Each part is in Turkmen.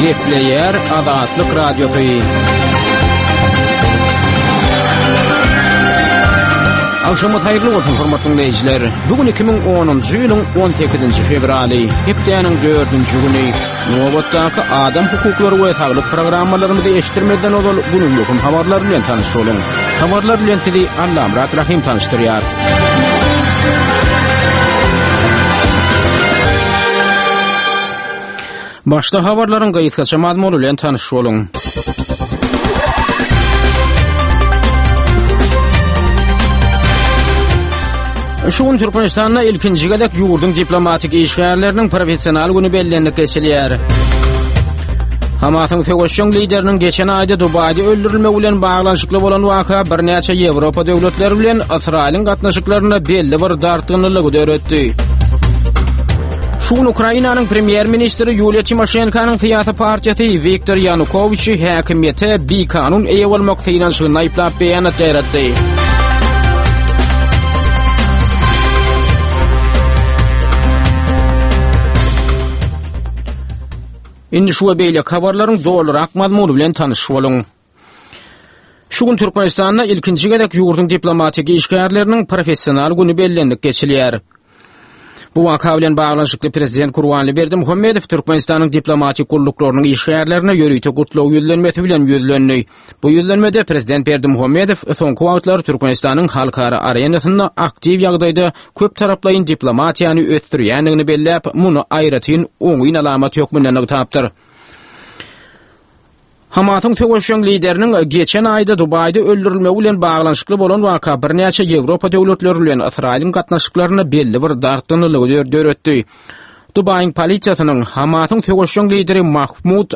Gepleyer Azatlyk Radiosu. Akşamı hayırlı olsun hormatly dinleyijiler. Bugün 2010-njy ýylyň 18-nji fevraly, hepdeňiň 4-nji güni. Nowatdaky adam hukuklary we saglyk programmalaryny eşitdirmeden ol günlük habarlar bilen tanışyň. Habarlar bilen sizi Allamrat Rahim tanıştyrýar. Başda habarlaryň gaýtgaça mazmuny bilen tanışyň. Şuun Türkmenistan'da ilkinci gedek yurdun diplomatik işgärlerinin profesional günü bellenlik geçilýär. Hamasyň Fegoşşoň lideriniň geçen aýda Dubayda öldürilmegi bilen baglanyşykly bolan waka bir näçe Ýewropa döwletleri bilen Israýlyň gatnaşyklaryna belli bir dartynlygy döretdi. Şuun Ukrainanyň premier ministri Yulia Tymoshenko'nyň Fiat partiýasy Viktor Yanukovyçy häkimiýete bir kanun eýe bolmak finansyny aýplap beýanat ýaratdy. Indi şu beýle habarlaryň dolrak mazmuny bilen tanışyp boluň. Şugun Türkmenistan'da ilkinci gedek yurdun diplomatik işgärleriniň profesional güni bellenlik geçilýär. Bu waka bilen baglanyşykly prezident Gurbanly Berdimuhammedow Türkmenistanyň diplomatik gulluklarının işgärlerine ýörüýte gutlaw ýüzlenmesi bilen ýüzlendi. Bu ýüzlenmede prezident Berdimuhammedow soňky wagtlar Türkmenistanyň halkara arenasynda aktiv ýagdaýda köp taraplaýyn diplomatiýany ösdürýänligini belläp, muny aýratyn oňyn alamat ýokmynyň tapdyr. Hamasyň Fegoşşoň lideriniň geçen aýda Dubayda öldürilmegi bilen baglanyşykly bolan waka bir näçe Ýewropa döwletleri bilen Israýlyň gatnaşyklaryna belli bir dartynlygy döretdi. Dubayň polisiýasynyň Hamasyň Fegoşşoň lideri Mahmud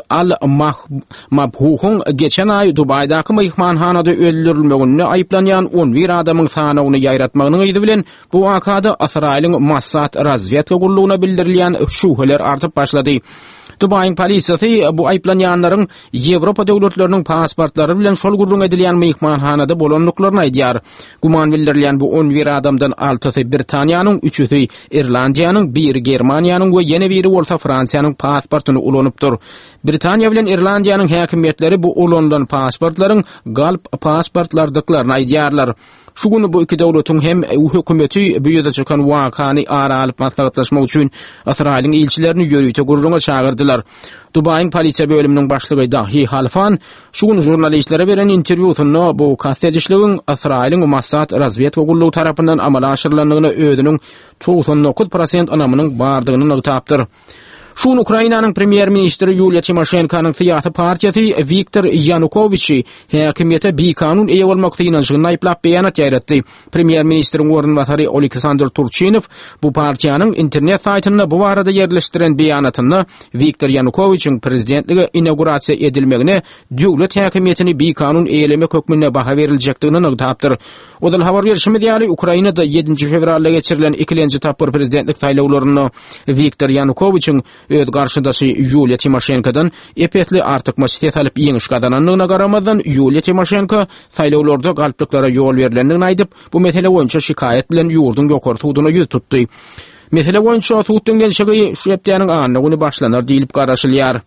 al-Mabhuhun geçen aý Dubaydaky mehmanhanada öldürilmegini aýplanýan 11 adamyň sanawyny ýaýratmagynyň ýyly bilen bu wakada Israýlyň Mossad razvedka gurulugyna bildirilýän şübheler artyp başlady. Dubayň polisiýasy bu aýplanýanlaryň Ýewropa döwletleriniň pasportlary bilen şol gurrun edilýän mehmanhanada bolanlyklaryny aýdýar. Guman bildirilýän bu 11 adamdan 6-sy Britaniýanyň, 3-si Irlandiýanyň, 1-i Germaniýanyň we ýene biri bolsa Fransiýanyň pasportyny ulanypdyr. Britaniýa bilen Irlandiýanyň häkimiýetleri bu ulanylan pasportlaryň galp pasportlardyklaryny aýdýarlar. Şu günü bu iki döwletiň hem hökümeti bu ýerde çykan wakany aralyp maslahatlaşmak üçin Israýlyň ilçilerini ýörüýte gurrunga çağırdylar. Dubayň polisiýa bölüminiň başlygy Dahi Halfan şu gün jurnalistlere beren interwýusynda bu kastetçiligiň Israýlyň Mossad razvedka gurulugy tarapyndan amala aşyrylanlygyny özüniň 99% anamynyň bardygyny tapdyr. Şuun Ukrainanyň premier ministri Yulia Tymoshenko'nyň Fiat partiýasy Viktor Yanukovyçy häkimiýete bir kanun eýe bolmak finansyny aýplap beýanat ýaýratdy. Premier ministriň ornbasary Oleksandr Turchinov bu partiýanyň internet saýtyna bu barada ýerleşdiren beýanatyny Viktor Yanukovyçyň prezidentligi inaugurasiýa edilmegine döwlet häkimiýetini bir kanun eýelemek hökmüne baha berilejekdigini tapdyr. Odal habar berişimi diýäli Ukrainada 7-nji fevralda geçirilen 2-nji tapyr prezidentlik saýlawlaryny Viktor Yanukovyçyň öz garşydaşy Yulia Tymoshenko'dan epetli artyk maçyt alyp ýeňiş gadananyna garamadan Yulia Tymoshenko saýlawlarda galpliklara ýol berilendigini aýdyp, bu mesele boýunça şikaýet bilen ýurdun ýokartygyna ýüz tutdy. Mesele boýunça tutdyň gelşigi şu hepdeniň anyny başlanar diýilip garaşylýar.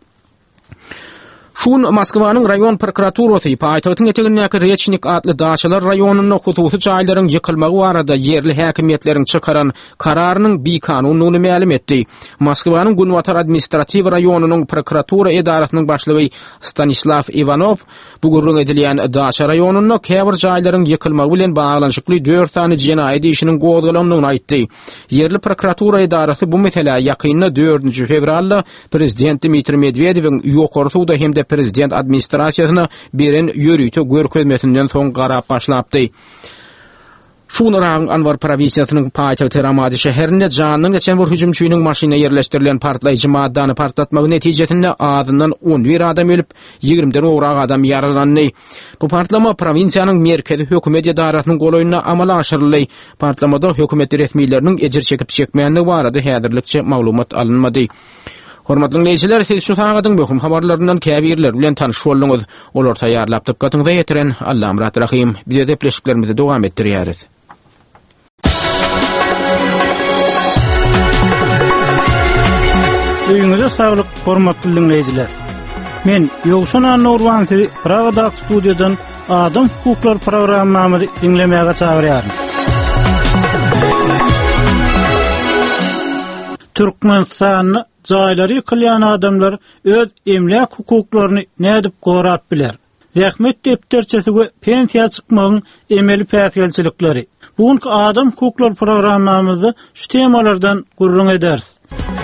Şuun Moskwanyň raýon prokuraturasy paýtagtyň etegindäki Rechnik adly daşalar raýonynyň hususy jaýlaryň ýykylmagy barada ýerli häkimiýetleriň çykaran kararynyň bir kanunyny ma'lum etdi. Moskwanyň Gunwatar administrativ raýonynyň prokuratura edarasynyň başlygy Stanislav Ivanov bu gurrun edilýän daşa raýonyny käbir jaýlaryň ýykylmagy bilen baglanyşykly 4 tane jenaýat işiniň gowdalanyny aýtdy. Yerli prokuratura edarasy bu mesele ýakynda 4-nji fevralda prezident Dmitri Medvedewiň ýokartyda hem prezident administrasiýasyna beren ýörüýte görkezmesinden soň garap başlapdy. Şunarang Anwar provinsiýasynyň paýtagty Ramadi şäherinde janyň geçen bir hüjümçüýüniň maşyna ýerleşdirilen partlaýjy maddany partlatmagy netijesinde azyndan 11 adam ölüp, 20den owrak adam ýaralandy. Bu partlama provinsiýanyň merkezi hökümet edarasynyň golaýyna amala aşyryldy. Partlamada hökümet resmiýetleriniň ejir çekip çekmeýändigi barada häzirlikçe maglumat alınmady. Hormatly dinleýijiler, siz şu sagatyň möhüm habarlaryndan käbirler bilen tanyş bolduňyz. Olar taýýarlap typgatyňda ýetiren Allamrat Rahim. Biz de pleşiklerimizi dowam etdirýäris. Öýüňize saglyk, hormatly dinleýijiler. Men Ýogşan Anurwan sizi Pragada studiýadan Adam hukuklar programmamy dinlemäge çagyrýarym. Türkmenistanyny jaýlary ýykylýan adamlar öz emlak hukuklaryny nädip gorap biler? Zähmet depterçesi we pensiýa çykmagyň emeli päsgelçilikleri. Bugunky Adam hukuklar programmamyzda şu temalardan gurrun ederiz.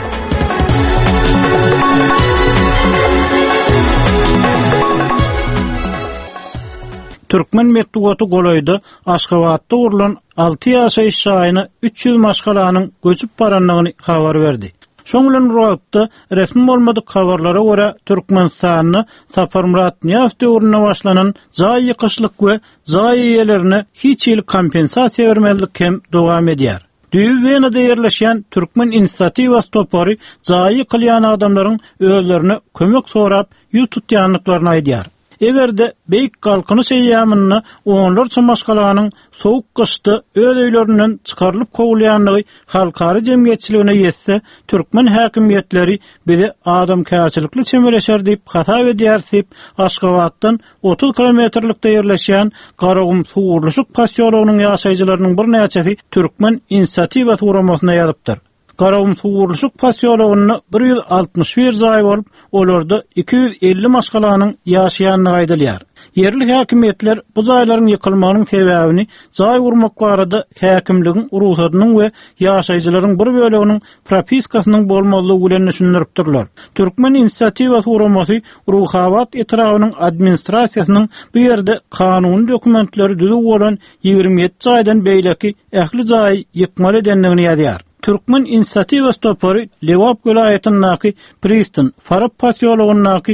Türkmen metdugaty golaýdy Aşgabatda urulan 6 ýaşaý şaýyny 300 maşgalanyň göçüp baranlygyny habar berdi. Şoň bilen Ruatda resmi bolmady habarlara görä Türkmenistanyny Saparmurat Niýaz döwrüne başlanan jaý ýykyşlyk we jaý ýerlerine hiç ýyl kompensasiýa bermezlik hem dowam edýär. Düýbenede ýerleşýän Türkmen inisiatiwasy topary jaý ýykylýan adamlaryň özlerine kömek sorap ýol tutýanlyklaryny aýdýar. Egerde beýik galkynyş eýýamyny onlarça maşgalanyň sowuk gyşda öz öýlerinden çykarylyp kowulýanlygy halkary jemgyýetçiligine ýetse, Türkmen häkimiýetleri bizi adamkärçilikli çemeleşer diýip hata edýär diýip Aşgabatdan 30 kilometrlikde ýerleşýän Garagum Suwurlyşyk pasiýolugynyň ýaşaýjylarynyň bir näçesi Türkmen inisiatiwasy uramasyna ýazypdyr. Garagum Suwurlyşyk pasiýolugyny 161 jaý bolup, olarda 250 maşgalanyň ýaşaýanlygy aýdylýar. Yerli häkimiýetler bu jaýlaryň ýykylmagynyň sebäbini jaý urmak barada häkimligiň urusatynyň we ýaşaýjylaryň bir böleginiň propiskasynyň bolmalygy bilen düşündiripdirler. Türkmen inisiatiwasy uramasy Ruhabat etrawynyň administrasiýasynyň bu ýerde kanuny dokumentleri düzük bolan 27 jaýdan beýleki ähli jaý ýykmaly edenligini ýazýar. Türkmen inisiatiwasy topary Lewap welaýatynyňky Pristin Farab pasiýolugynyňky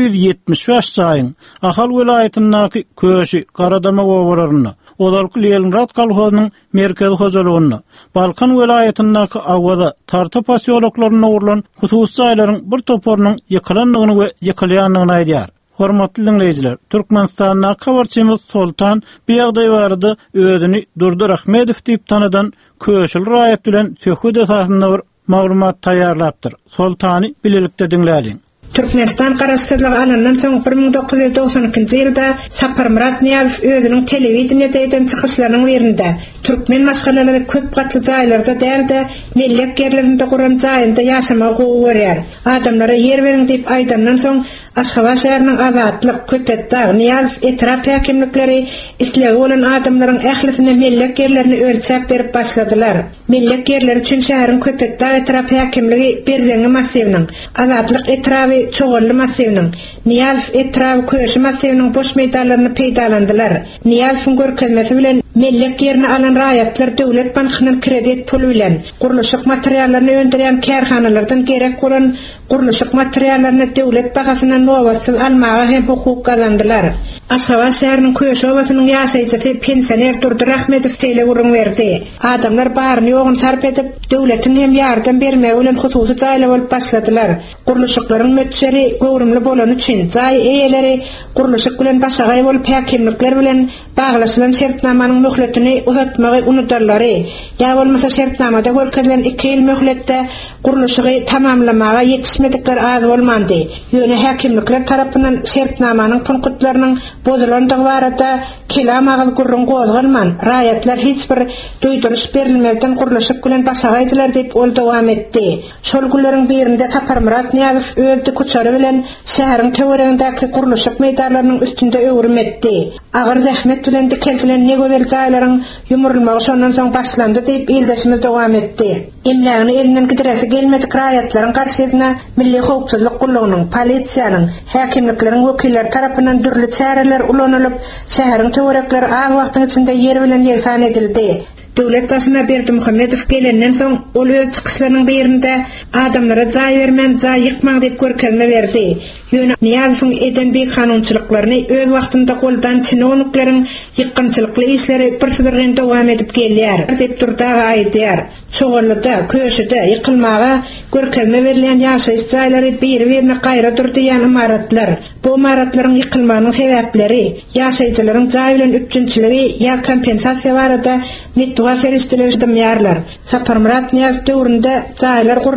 175 jaýyň, Ahal welaýatynyňky Köşi Garadama gowararyny, Olarky Leningrad kolhozynyň merkezi hojalygyny, Balkan welaýatynyňky Awada tarta pasiýoluklaryna urulan hususy jaýlaryň bir toparynyň ýykylanlygyny we ýykylýanlygyny aýdýar. Hormatly dinleyijiler, Türkmenistanyň habarçymyz Soltan bu ýagdaý barada özüni Durdur Ahmedow diýip tanadan Köşül raýat bilen söhbet esasynda bir maglumat taýýarlapdyr. Soltany bilelikde dinläýin. Türkmenistan garaşdyrlygy alandan soň 1992-nji ýylda Saparmurat Niýazow özüniň telewizionyada eden çykyşlarynyň birinde türkmen maşgalalary köp gatly jaýlarda dälde millek ýerlerinde guran jaýynda ýaşamagy görýär. Adamlara ýer beriň diýip aýdandan soň Aşgabat şäheriniň Azatlyk, Köpetdağ, Niýazow etrap häkimlikleri isleги bolan adamlaryň ählisine millek ýerlerini ölçäp berip başladylar. Millek ýerleri üçin şäheriň Köpetdağ etrap häkimligi Berzeňi massywynyň, Azatlyk etrapy Çoğully massywynyň, Niýazow etrapy Köşi massywynyň boş meýdanlaryny peýdalandylar. Niýazowyň görkezmesi bilen millek ýerini alan raýatlar döwlet bankynyň kredit pulu bilen guruluşyk materiallaryny öndüren kärhanalardan gerek bolan guruluşyk materiallaryny döwlet bagasyna nowasyz almaga hem hukuk kazandylar. Aşgabat şäheriniň Köşi obasynyň ýaşaýjysy pensioner Durdur Ahmedow tele gurrun berdi. Adamlar baryny ýogyn sarp edip döwletin hem ýardam bermegi bilen hususy jaýlar bolup başladylar. Guruluşyklaryň mötçeri gowrumly bolan üçin jaý eýeleri guruluşyk bilen başagaý bolup häkimlikler bilen baglaşylan şertnamanyň möhletini uzatmagy unutarlary. Ýa bolmasa şertnamada görkezilen 2 ýyl möhletde guruluşygy tamamlamaga ýetişmedikler az bolmandy. Ýöne häkimlikler tarapyndan şertnamanyň punktlarynyň bozulandygy barada kelam agyz gurrun gozgalman. Raýatlar hiç bir duýduruş berilmeden guruluşyk bilen başagaýdylar diýip ol dowam etdi. Şol günleriň birinde Saparmurat Niýazow özü kuçary bilen şäheriň töweregindäki guruluşyk meýdanlarynyň üstünde öwrüm etdi. Agyr zähmet bilen dikeltilen ne gözel jaýlaryň ýumurulmagy şondan soň başlandy diýip ildeşimiz dowam etdi. Emläni elinden gideresi gelmedik raýatlaryň garşysyna Milli Howpsuzlyk Gullugynyň, polisiýanyň, häkimlikleriň wekilleri tarapyndan dürli çäreler ulanylyp, şäheriň töwerekleri az wagtyň içinde ýer bilen ýesan edildi. Döwlet başyna Berdimuhammedow gelenden soň ol öz çykyşlarynyň birinde adamlara jaý bermän, jaý ýykmaň diýip görkezme berdi. Ýöne Niýazowyň eden bir kanunçylyklaryny öz wagtynda goldan çynowniklaryň ýykgynçylykly işleri birsidirden dowam edip gelýär diýip durdagy aýdýar. Çoğullyda, Köşide ýykylmaga görkezme berilen ýaşaýyş jaýlary bir-birine gaýra durýan imaratlar. Bu imaratlaryň ýykylmagynyň sebäpleri, ýaşaýjylaryň jaý bilen üçinçiligi ýa kompensasiýa barada netwa serişdirýärler. Saparmurat Niýazow döwründe jaýlar gurulyp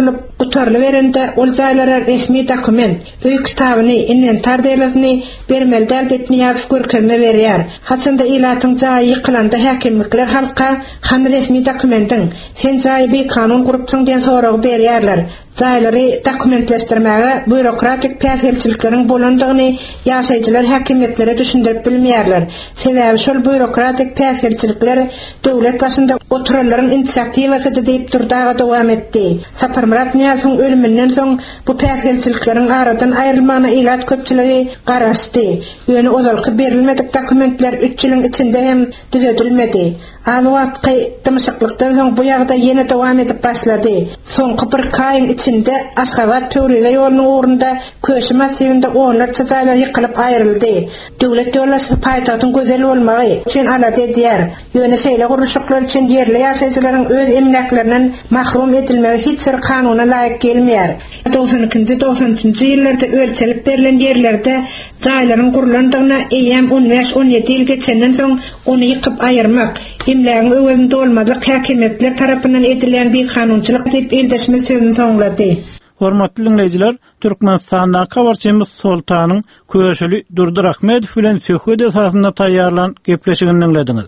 Utarlı verende ol jaýlara resmi dokument, öý kitabyny, inventar delasyny bermeli däl etni ýazyp görkezme berýär. Haçanda ilatyň jaýy ýykylanda häkimlikler halka han resmi dokumentin sen jaýy bir kanun gurupsyň diýen soragy berýärler. Jaýlary dokumentleşdirmäge bürokratik päsgelçilikleriň bolandygyny ýaşaýjylar häkimetlere düşündirip bilmeýärler. Sebäbi şol bürokratik päsgelçilikler döwlet başynda oturalaryň inisiatiwasy diýip durdaga dowam etdi. Saparmurat Niyazyň ölümünden soň bu päsgelçilikleriň aradan aýrylmagyna ilat köpçiligi garaşdy. Ýöne ozalky berilmedik dokumentler 3 ýylyň içinde hem düzeltilmedi. Alwatky tymşyklykdan soň bu ýagda ýene dowam edip başlady. Soňky bir kaýyn içinde Aşgabat Töwrele ýolunyň ugrunda köşe massywynda onlarça jaýlar ýykylyp aýryldy. Döwlet ýollaşy paýtagtyň gözel bolmagy üçin alady edýär. Ýöne şeýle gurulşyklar üçin ýerli ýaşaýjylaryň öz emleklerinden mahrum edilmegi hiç bir kanuна laýyk gelmeýär. 92-93 ýyllarda ölçelip berilen ýerlerde jaýlaryň gurulandygyna eýem 15-17 ýyl geçenden soň ony ýykyp aýyrmak, emlegiň öwründe bolmadyk häkimetler tarapyndan edilen bir kanunçylyk diýip eldeşme sözüni soňlady. Hormatly dinleýijiler, Türkmenistanda kabarçymyz Sultanyň köşeli Durdur Ahmedow bilen söhbet esasynda taýýarlan gepleşigini dinlediňiz.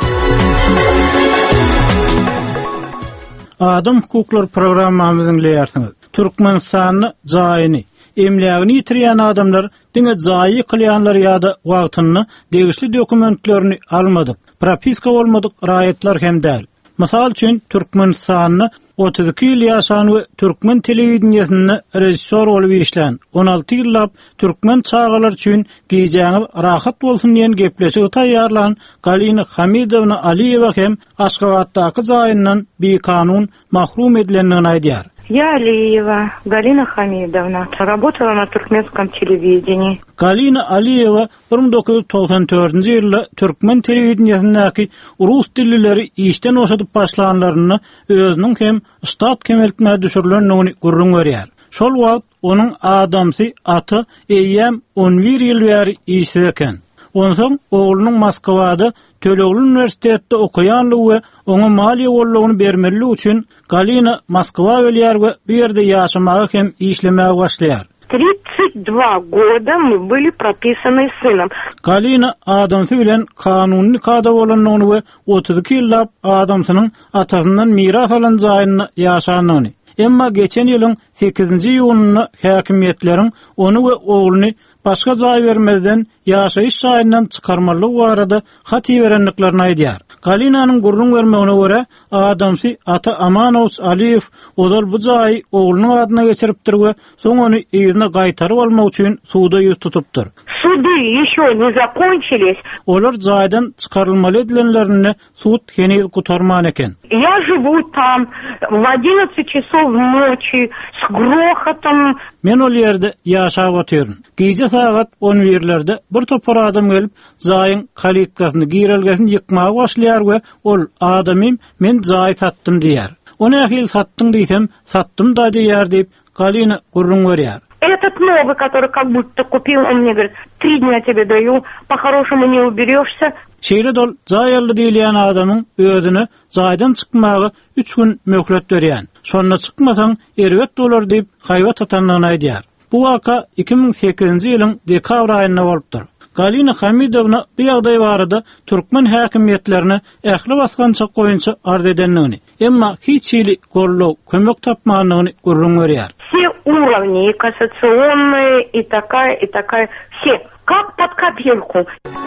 Adam hukuklar programmamyzyň leýärsiňiz. Türkmenistanyň jaýyny, emlegini ýitirýän adamlar diňe jaýy kılýanlar ýa-da wagtyny degişli dokumentlerini almadyk, propiska bolmadyk raýatlar hem däl. Mysal üçin Türkmenistanyň 32 ýyl ýaşan we türkmen telewizionyny rejissor bolup işlän 16 ýyllap türkmen çağalar üçin giýjäňiz rahat bolsun diýen gepleşigi taýýarlan Galina Hamidowna Aliýewa hem Aşgabatdaky jaýyndan bir kanun mahrum edilendigini aýdýar. Я Алиева Галина Хамидовна, работала на туркменском телевидении. Galina Aliýewa 1994-nji ýylda türkmen telewizionyny urus dillileri işden oşadyp başlanlaryny özüniň hem stat kemeltmäge düşürilendigini gurrun görýär. Şol wagt onuň adamsy aty eýem 11 ýyl bäri işde eken. Onsoň oglunyň Moskwada Tölegli Üniversitetde okuýanlygy we oňa maliýe bollugyny bermeli üçin Galina Moskwa gelýär we bu ýerde ýaşamagy hem işlemäge başlaýar. 32 года мы были прописаны сыном. Galina adamsy bilen kanuny kada bolanlygyny we 32 ýyllap adamsynyň atasyndan miras alan jaýyny ýaşanyny. Emma geçen ýylyň 8-nji ýunyny häkimetleriň onu we ogluny başga jaý bermeden ýaşaýyş şaýyndan çykarmalyk barada hat berenliklerini aýdýar. Galinanyň gurrun bermegine görä adamsy ata Amanow Aliýew odal bu jaý oglunyň adyna geçiripdir we soň ony ýerine gaýtaryp almak üçin suwda ýüz tutupdyr. Суды еще не закончились. Olar jaýdan çykarylmaly edilenlerini suud henüz gutarman eken. Я живу там в 11 часов ночи с грохотом. Men ol ýerde ýaşap otyryn. Gece saat 11-lerde bir topar adam gelip jaýyň kalitkasyny girelgesini ýykmagy başlaýar we ol adamym men jaý satdym diýär. Ony ähil satdyň diýsem, satdym da diýär diýip Galina gurrun görýär. Этот новый, который как будто купил, он мне говорит, 3 дня тебе даю, по-хорошему не уберешься. Şeýle dol jaýally diýilýän adamyň özüne jaýdan çykmagy 3 gün möhlet berýän. Şonda çykmasaň erwet bolar diýip haýwat atanlygyny aýdýar. Bu waka 2008-nji ýylyň dekabr aýynda bolupdyr. Galina Hamidowna bu ýagdaý barada türkmen häkimetlerini ähli basgançak goýunça arz edenligini, emma hiç ýyly gollaw, kömek tapmanlygyny gurrun görýär. Все уровни, и кассационные, и такая, все, как под копирку.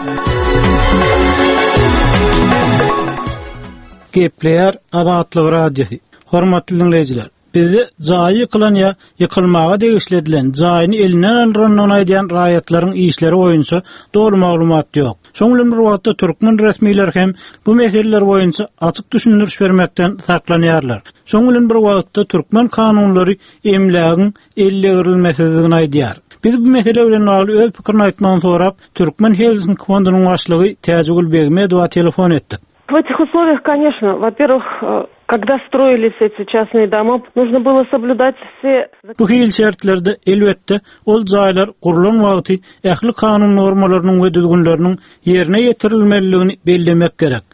Gepleýär Azatlyk radiosu. Hormatly dinleýijiler, bizi jaý ýykylan ýa ýykylmaga degişli edilen jaýyny elinden alrynyny aýdýan raýatlaryň işleri boýunça dogry maglumat ýok. Şoň bilen bir wagtda türkmen resmiler hem bu meseleler boýunça açyk düşündiriş bermekden saklanýarlar. Şoň bilen bir wagtda türkmen kanunlary emlegiň ellegirilmesizligini aýdýar. Biz bu mesele bilen aly öz pikirini aýtmagyny sorap, Türkmen Helsinki fondunyň başlygy Täjegül Begmedowa telefon etdik. В этих условиях, конечно, во-первых, когда строились эти частные дома, нужно было соблюдать все... Bu hil şertlerde elbette ol jaýlar gurulan wagty ähli kanun normalarynyň we düzgünleriniň ýerine ýetirilmeliligini bellemek gerek.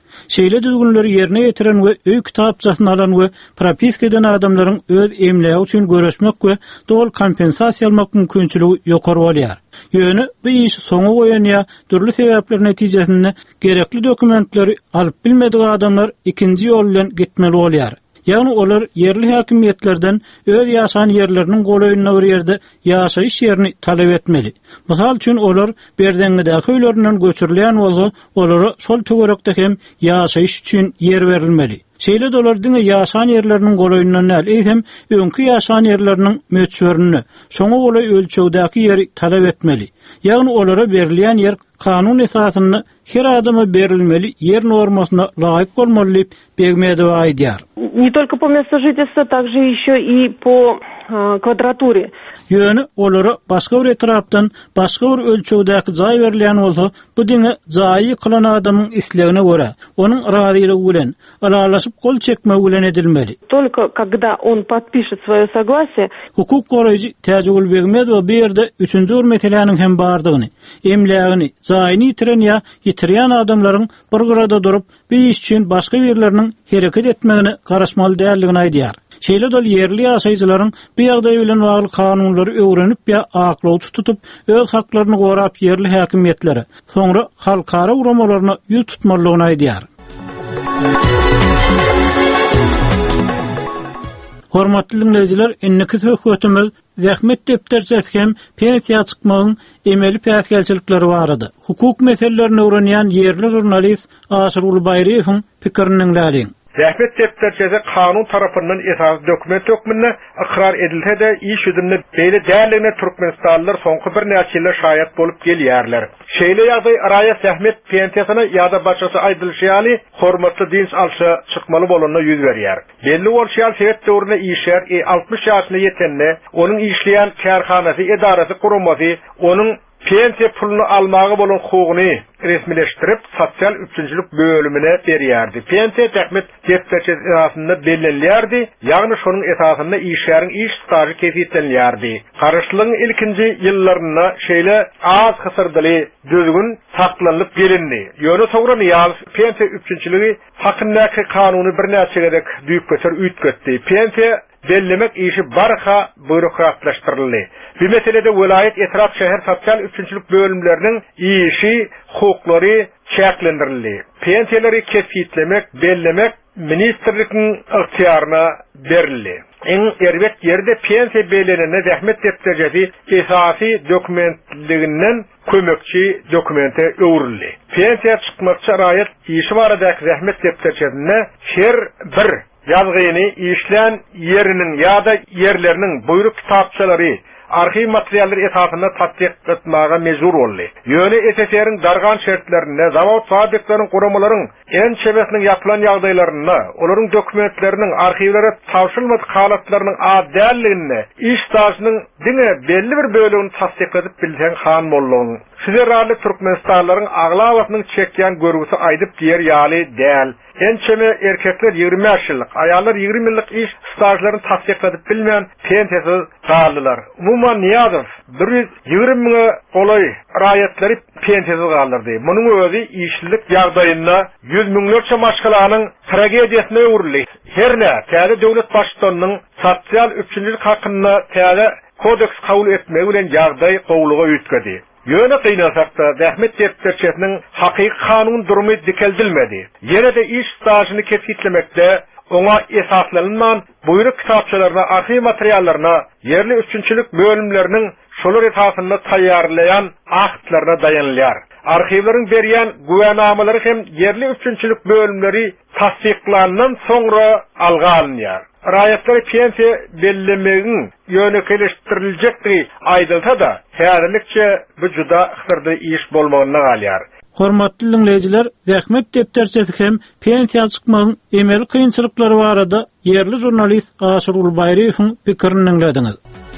Şeýle düzgünleri ýerine ýetiren we öý kitapçasyny alan we propiska eden adamlaryň öz emlägi üçin görüşmek we dol kompensasiýa almak mümkinçiligi ýokary bolýar. Ýöne bu iş soňa goýan ýa türlü sebäpler netijesinde gerekli dokumentleri alyp bilmedik adamlar ikinji ýol bilen gitmeli bolýar. Ýagny olar yerli häkimiýetlerden öz ýaşan ýerleriniň goýunyna bir ýerde ýaşaýyş ýerini talap etmeli. Mysal üçin olar berdengideäki öýlerinden göçürilýän bolsa, olara şol töwerekde hem ýaşaýyş üçin ýer berilmeli. Şeýle dolar diňe ýaşan ýerleriniň goýunyna näl eýsem, öňkü ýaşan ýerleriniň möçberini, şoňa golay ölçegdäki ýeri talap etmeli. Ýagny olara berilýän ýer kanun esasyny her adama berilmeli, yer normasyna laýyk bolmaly diýip Begmedov aýdýar. Не только по месту жительства, также еще и по kvadraturi. Ýöne olara başga bir etrapdan, başga bir ölçegdäki jaý berilýän bolsa, bu diňe jaý kılan adamyň islegine görä, onuň razyligi bilen, aralaşyp kol çekmek bilen edilmeli. Только когда он подпишет своё согласие. Hukuk goraýjy Täjegul Begmedov bu ýerde üçünji bir meseleniň hem bardygyny, emlägini, jaýyny ýitiren ýa ýitirýän adamlaryň bir gyrada durup, bu iş üçin başga ýerleriniň hereket etmegini garaşmaly däldigini aýdýar. Şeýle dol yerli ýaşaýjylaryň bu ýagdaý bilen bagly kanunlary öwrenip ýa aklawçy tutup öz haklaryny gorap yerli häkimiýetlere, soňra halkara uramalaryna ýüz tutmalygyny aýdýar. Hormatly dinleýijiler, inniki hökümetimiz zähmet depderçesi hem pensiýa çykmagyň emeli päsgelçilikleri barady. Hukuk meselelerini öwrenýän yerli jurnalist Aşyr Ulbaýryň pikirini dinlädiň. Zähmet depderçesi kanun tarapyndan esas dokument hökmünde ikrar edilse de iş yüzünde beýle däligine Türkmenistanlylar soňky bir näçe ýyl şaýat bolup gelýärler. Şeýle ýagdaý araya zähmet pensiýasyna ýa-da başgasy aýdylşýaly hormatly dins alşa çykmaly bolanyna ýüz berýär. Belli bolşýan sebäp döwrüne işler 60 ýaşyna ýetende onuň işleýän kärhanasy, edarasy gurulmasy, onuň pensiya pulunu almagy bolan hukugyny resmileştirip sosial üçünçülük bölümine berýärdi. Pensiya tähmet depderçesi esasynda bellenlerdi, ýagny şonuň esasynda işläriň iş stajy kefiýetlenýärdi. Garaşlygyň ilkinji ýyllaryna şeýle az hysyrdyly düzgün saklanyp gelindi. Ýöne soňra ýaly pensiya üçünçüligi hakyndaky kanuny bir näçe gedek büyük köser ütgetdi. Pensiya bellemek işi barha bürokratlaştırıldı. Bir meselede vilayet etraf şehir sosyal üçünçülük bölümlerinin işi, hukuklary çäklendirildi. Pensiýalary kefiýetlemek, bellemek ministrligiň ihtiýaryna berildi. En erbet ýerde pensiýa bellenene zähmet depderçesi esasy dokumentliginden kömekçi dokumente öwrildi. Pensiýa çykmakça raýat işi baradaky zähmet depderçesine her bir ýazgyny işlän ýeriniň ýa-da ýerleriniň buyruk kitapçalary, arxiv materialleri esasında tatbiq etmäge mejbur boldy. Ýöne SSR'in dargan şertlerine, zawod fabriklaryň guramalaryň en çebesiniň ýapylan ýagdaýlaryna, olaryň dokumentleriň arxivlere tawşylmady halatlarynyň adalligine, iş stasynyň diňe belli bir bölümini tasdik edip bilsen han bollugyny. Sizerli Türkmenistanlaryň aglawatynyň çekýän görgüsü aýdyp diýer ýaly däl. Ençeme erkekler 20 ýaşlyk, aýallar 20 ýyllyk iş stajlaryny tasdik edip bilmän pensiýasy galdylar. Umumyň ýadyr 120 golay raýatly pensiýasy galdyrdy. Munyň özi işlik ýagdaýynda 100 miňlerçe maşgalanyň tragediýasyna öwrüldi. Herne täze döwlet başçylygynyň sosial üçünçülük hakyna täze kodeks kabul etmegi bilen ýagdaý gowluga ütkedi. Ýöne kynasakda zähmet depderçesiniň hakyky kanun durumy dikeldilmedi. Ýene de iş stasyny kefiýetlemekde oňa esaslanman buyruk kitapçalaryna, arxiv materiallaryna, yerli üçünçülük bölümleriniň şolar esasynda taýýarlayan aktlaryna dayanylýar. Arxivleriň berýän güwännamalary hem yerli üçünçülük bölümleri tasdiklandan soňra alga alınýar. Raýatlara pensiýa bellemegiň ýönekleşdiriljekdi aýdylsa da, häzirlikçe bu juda ýygyrdy iş bolmagyna galýar. Hormatly dinleýijiler, zähmet depderçesi hem pensiýa çykmagyň emeli kynçylyklary barada yerli jurnalist Aşyr Ulbaýryň pikirini dinlediňiz.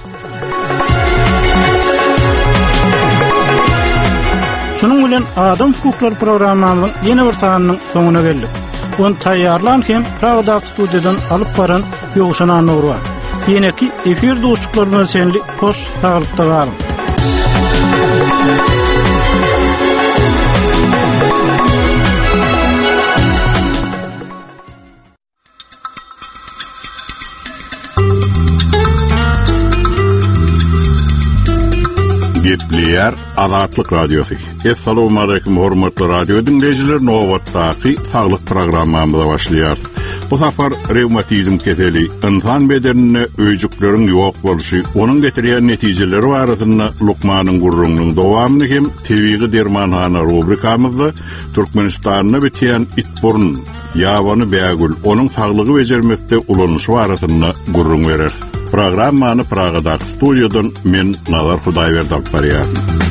Şunun bilen Adam Hukuklar programmanyň ýene bir sanynyň soňuna geldik. Onu taýýarlan hem Pravda studiýadan alyp baran Ýogşan Anur bar. Ýene-ki efir dostluklaryna senli hoş taýlykda galyň. Gepleyer Azatlyk Radiosu. Assalamu alaykum hormatly radio dinleyijiler, nowatdaky saglyk programmamyza başlaýar. Bu safar reumatizm keseli, insan bedenine öýjükleriň ýok boluşy, onuň getirýän netijeleri barasynda Lukmanyň gurrungyň dowamyny hem tebigi dermanhana rubrikamyzda Türkmenistanyna bitýän itburun, ýabany bägül, onuň saglygy bejermekde ulanýşy barasynda gurrun berer. Programmany Pragadak studiýadan men Nazar Hudaýberdi alyp barýar.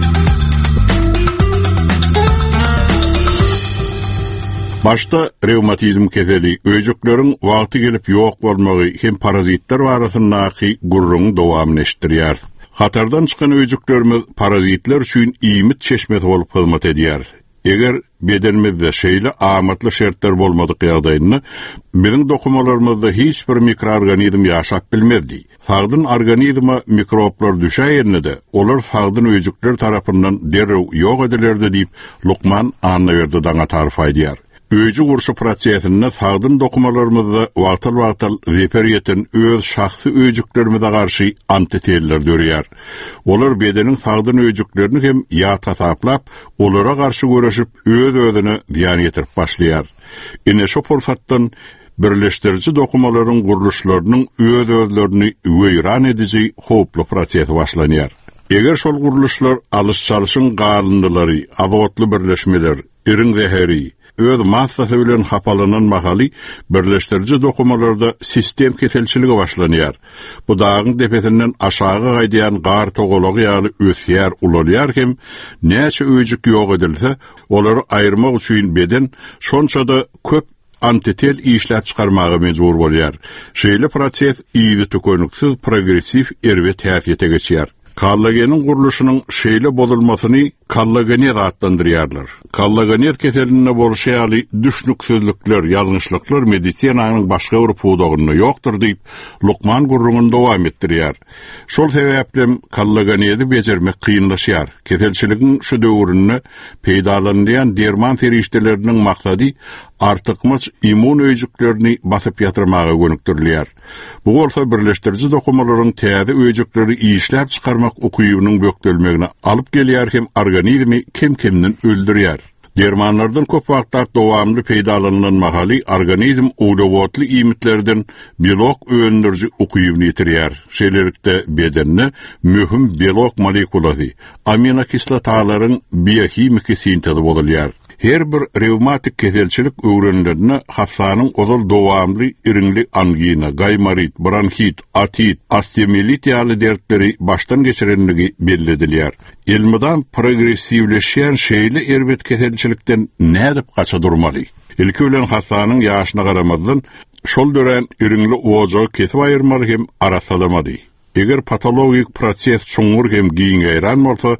Başta reumatizm keseli, öýjükleriň wagty gelip ýok bolmagy hem parazitler barasyndaky gurrun dowamyny eşitdirýär. Hatardan çykan öýjüklerimiz parazitler üçin iýmit çeşmesi bolup hyzmat edýär. Eger bedenimizde şeýle amatly şertler bolmadyk ýagdaýynda biziň dokumalarymyzda hiç bir mikroorganizm ýaşap bilmezdi. Sagdyn organizma mikroplar düşäýärnede olar sagdyn öýjükler tarapyndan derrew ýok edilerdi diýip Lukman anlaýardy daňa tarif aýdýar. Öýjü gurşy prosesinde sagdyn dokumalarymyzda wagtal reperiyeten öz şahsy öýjüklerimize garşy antiteller dörýär. Olar bedeniň sagdyn öýjüklerini hem ýata taplap, olara garşy görüşip öz-özüne ziýan ýetirip başlaýar. Ine şu fursatdan birleşdirici dokumalaryň guruluşlarynyň öz-özlerini weýran edici hoply prosesi başlanýar. Eger şol guruluşlar alış-çalyşyň galynlary, awatly birleşmeler, iriň zäheri, öz massasy bilen hapalanan mahaly birleşdirici dokumalarda sistem keselçiligi başlanýar. Bu dağın tepesinden aşağı gaýdýan gar togalagy ýaly ösýär ulalýar hem näçe öýjük ýok edilse, olary aýyrmak üçin beden şonçada köp antitel işler çıkarmağa mecbur bolýar. Şeýle proses iýdi tökönüksiz progressiv erwe täsirete geçýär. Kollageniň guruluşynyň şeýle bolulmasyny kollageniyet adlandyrýarlar. Kollageniyet keseline bolşaýaly düşnüksizlikler, ýalňyşlyklar medisinaňyň başga bir puwdagyny ýokdur diýip Lukman gurrungyny dowam etdirýär. Şol sebäplen kollageniyeti bejermek kynlaşýar. Keselçiligiň şu döwründe peýdalanýan derman ferişteleriniň maksady artykmyş immun öýjüklerini basyp ýatyrmaga gönükdirilýär. Bu bolsa birleşdirici dokumalaryň täze öýjükleri işläp çykarmak ukybynyň bökdelmegine alyp gelýär hem organizmi kim-kimden öldürýär. Dermanlardan köp wagtlar dowamly peýdalanan mahaly organizm ulawatly iýmitlerden biolog öndürji ukybyny ýitirýär. Şeýlelikde bedenine möhüm biolog molekulasy, aminokislotalaryň biohimiki sintezi bolýar. Her bir reumatik keselçilik öwrenlerine hafsanyň ozal dowamly iriňli angina, gaymarit, bronhit, atit, astemilit ýaly dertleri baştan geçirenligi belli edilýär. Ilmidan progressivleşýän şeýle erbet keselçilikden nädip gaça durmaly? Ilki bilen hastanyň ýaşyna garamazdan şol dören iriňli ojagy kesip aýyrmaly hem arasalamady. Eger patologik proses çoňur hem giňeýran bolsa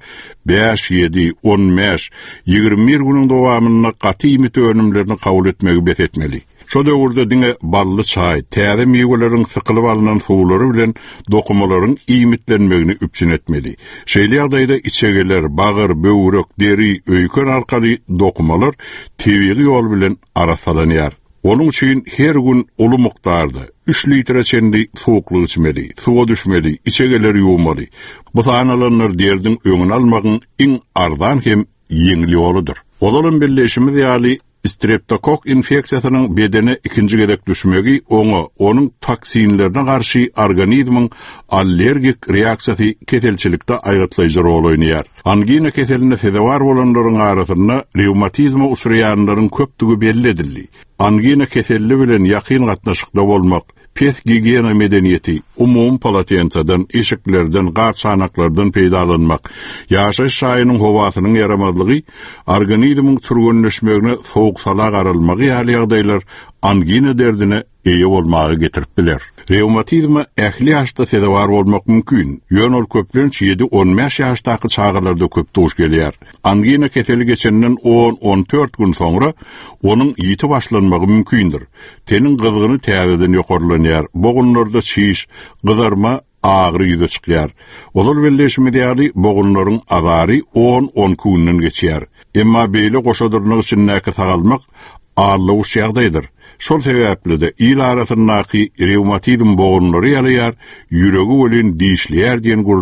5, 7, 15, 21 günüň dowamyny gaty iýmit önümlerini kabul etmegi bet etmeli. Şo döwürde diňe bally çaý, täze meýweleriň sykylyp alynan suwlary bilen dokumalaryň iýmitlenmegini üpçün etmeli. Şeýle ýagdaýda içegeler, bagyr, böwrek, deri, öýkön arkaly dokumalar tebigi ýol bilen arasalanýar. Onun üçin her gün uly mukdarda 3 litre çendi soğukluğu içmeli, suwa düşmeli, içegeler ýuwmaly. Bu sanalanlar derdiň öňüni almagyň iň ardan hem ýeňli ýoludur. Olaryň birleşimi ýaly streptokok infeksiýasynyň bedene ikinji gedek düşmegi oňa, onuň toksinlerine garşy organizmiň allergik reaksiýasy keselçilikde aýgatlaýjy rol oýnaýar. Angina keseline sebäpdar bolanlaryň arasynda reumatizma uçraýanlaryň köpdügi belli edildi. Angina keselli bilen ýakyn gatnaşykda bolmak, pes gigiyena medeniyeti, umum palatentiýadan, eşiklerden, gaçanaklardan peýdalanmak, ýaşaş şaýynyň howasynyň yaramazlygy, organizmiň türgünleşmegine soğuk sala garalmagy ýaly ýagdaýlar angina derdine eýe bolmagy getirip biler. Reumatizma ähli ýaşda sebäpdar bolmak mümkin. Ýöne köplenç 7-15 ýaşdaky çağlarda köp duş gelýär. Angina keseli geçenden 10-14 gün soňra onuň ýiti başlanmagy mümkindir. Tenin gyzygyny täzeden ýokarlanýar. Bogunlarda şiş, gyzarma, ağrı ýüze çykýar. Olal belleşmede ýaly bogunlaryň agary 10-12 günden geçýär. Emma beýle goşadyrnyk üçin näke sagalmak ağırlığı ýagdaýdyr. Şol sebäple de il arasyndaky reumatizm bogunlary ýalyar, ýüregi bilen diýişleýär diýen gurrun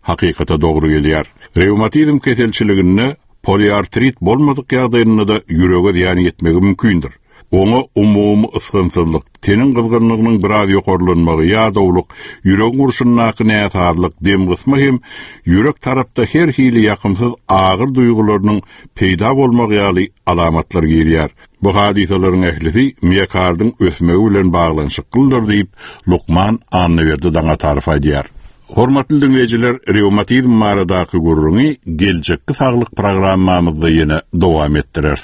hakykata dogry gelýär. Reumatizm keselçiligine poliartrit bolmadyk ýagdaýynda da ýürege ýan ýetmegi mümkindir. Oňa umumy ysgynsyzlyk, tenin gylgynlygynyň biraz ýokarlanmagy, ýa-dawlyk, ýürek gurşunnaky näsarlyk, dem gysma hem ýürek tarapda her hili ýakymsyz agyr duýgularynyň peýda bolmagy ýaly alamatlar gelýär. Bu hadisalaryň ehlisi miýakardyň ösmegi bilen baglanşyklydyr diýip Lukman Annaberdi daňa tarif edýär. Hormatly dinleyijiler, reumatizm maradaky gurruny geljekki saglyk programmamyzda ýene dowam etdirýär.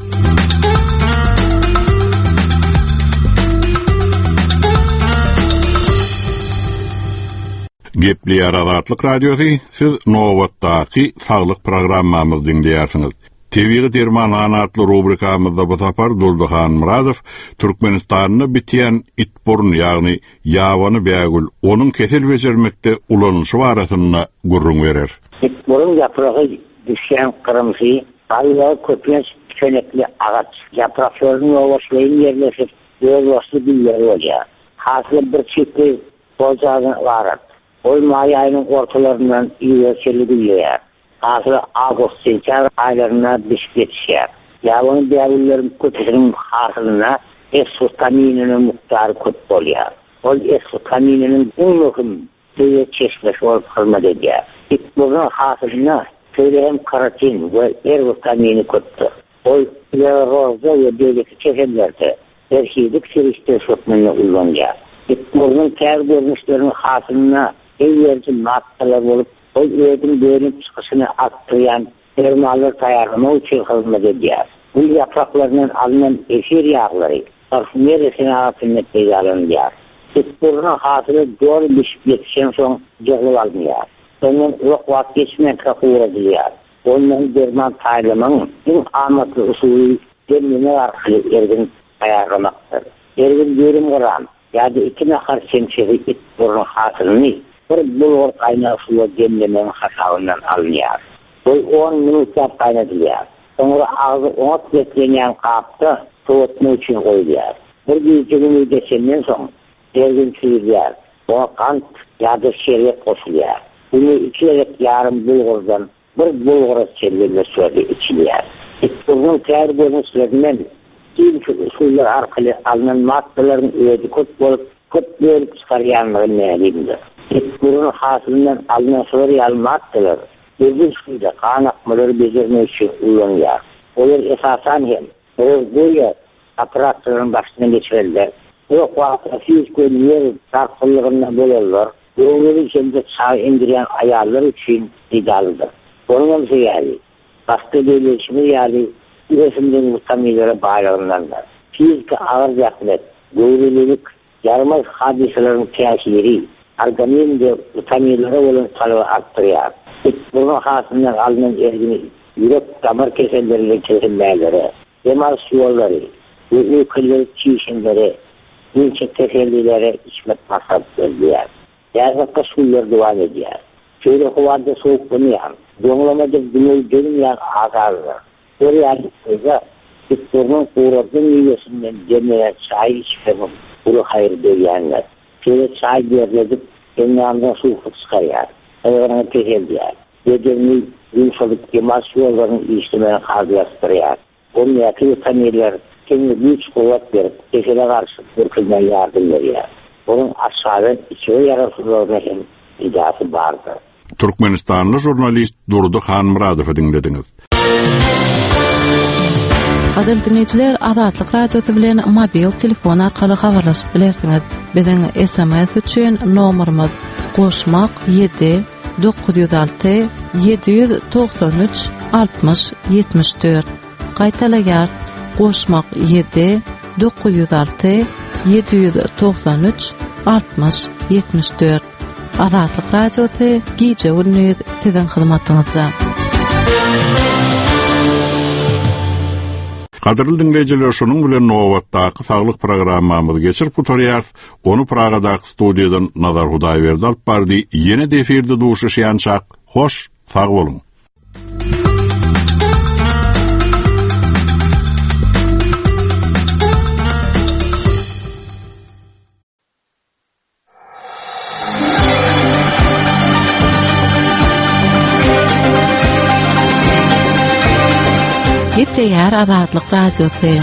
Gepli Aradatlyk Radiosu, siz Nowatdaky saglyk programmamyzdy dinleýärsiňiz. TV-ge derman anatly rubrikamyzda bu tapar Dulduhan Muradow Türkmenistanyny bitýän itborun ýagny ýawany bägül onuň kesel bejermekde ulanýşy barasyna gurrun berer. Itborun ýapragy düşýän kırmysy, aýla köpüň çönekli agaç ýapraklaryny owaşlaýan ýerleşip, ýolbaşly bilýär bolýar. Hasly bir çykdy bojagy barat. Oy may ayının ortalarından ýerçeli bilýär. Hasly awgust sentyabr aýlaryna düşüp ýetişýär. Ýawany bägüllerin köpüň hasylyna esfutamininiň muktary köp bolýar. Ol esfutamininiň umluğum töýe çeşmeş bolup hizmet edýär. Itborun hasylyna töýem karatin we ervitamini köpdür. Ol ýa-roza we beýleki çeşmelerde erhidik serişte şokmany ullanýar. Itborun kär görnüşlerini hasylyna eýerci maddalar bolup, ol ýerdin bölüp çykyşyny artdyrýan termalar taýýarlamak üçin hizmet edýär. Bu ýapraklaryndan alynan eşir ýaglary parfümeriýa sanatynda peýdalanýar. Itborun hasyly doğru düşüp ýetişen soň ýygyp alınýar. Onun ýok wagt geçmekde gowradylýar. Onun derman taýlamanyň iň amatly usuly demine arkaly ergin taýýarlamakdyr. Ergin ýörim goran ýa-da iki nahar çemçegi itborun hasylyny bir bulgur kaynağı suya demlemenin hasabından alınýar. Bu 10 minutlar kaynatılýar. Sonra ağzı 10 getirilen kapta soğutmak için koyulýar. Bir gün geçenden soň ergin çürülýär. O kant ya da şerbet koşulýar. Bunu 2 yarım bulgurdan bir bulgura çevirme sürede içilýär. Itborun kär görnüşlerinden ilk usullar arkaly alınan maddalaryň öýedi köp bolup köp bölüp çykarýanlygy nälimdir. Itborun hasylynyň alynan soýaly maddalar özüň suýda kanakmalary bejermek üçin ullanýar. Olar esasan hem özgöýe apparatlaryň başyna geçirilýär. Bu wagtda fizik ýer tarpylygyndan bolarlar. Göwreli içinde çay indirýän aýallar üçin idealdyr. Onun ýaly başga beýleşme ýaly üretimden mutamilere bağlananlar. Fizik ağır ýaklet, göwrelilik, yarmaz hadiselerin täsiri organizmde mutamilere bolan talaby artdyrýar. Bunun hasylynyň alynan ergini ýürek damar kesellerine çözülmäleri, demar suwallary, öýküler çiýişinleri, ýünçek keselliklere içmek maksat edilýär. Ýa-da suwlar dowam edýär. Şöyle howada soğuk bolýar. Doňlamada dünya gelýär azarlar. Bir ýerde itborun gurrun ýesinden demler çay içmek bu hayır berýänler. Şöyle çay berilip kenardan su çykarýar. Öňe tegelýär. Ýa-da ýumşalyk demar suwlaryny içmeye hazırlaşdyrýar. Onun ýaky tamirler kendine güç kuvvet berip, kesele karşı ürkülmeye yardım veriyor. Onun aşağıdan içeri yarasızlarına hem iddiası vardı. Türkmenistanlı jurnalist Durduhan Muradow'u dinlediniz. Gadyr dinleyijiler, Azatlyk radiosu bilen mobil telefon arkaly habarlaşyp bilersiňiz. Biziň SMS üçin nomerimiz +7 906 793 60 74. Gaýtalaýar +7 906 793 60 74. Azatlyk radiosu gije günüňiz siziň hyzmatyňyzda. Kadrly dinleyijiler, şonuň bilen Nowatdaky saglyk programmamyzy geçirip oturýar. Onu Pragadaky studiýadan Nazar Hudaýberdi alyp bardy. Ýene de efirde duşuşýançak. Hoş, sag bolun. Gepleýär Azatlyk radiosy.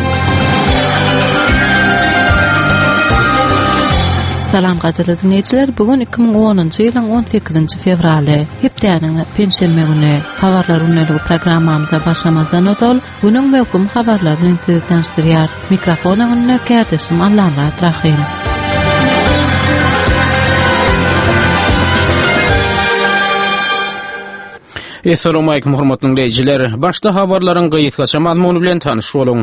Salam gaderli dinleyijiler, bugün 2010-njy ýylyň 18-nji fevraly, hepdeniň penşenme güni. Habarlar ünlügi programmamyza başlamazdan öňe bunyň möhüm habarlaryny size tanıştyrýar. Mikrofonyň önüne kärdeşim Allah'a rahim. Assalamu alaykum hormatly dinleyijiler. Başda habarlaryň gyýytgaça mazmuny bilen tanyş boluň.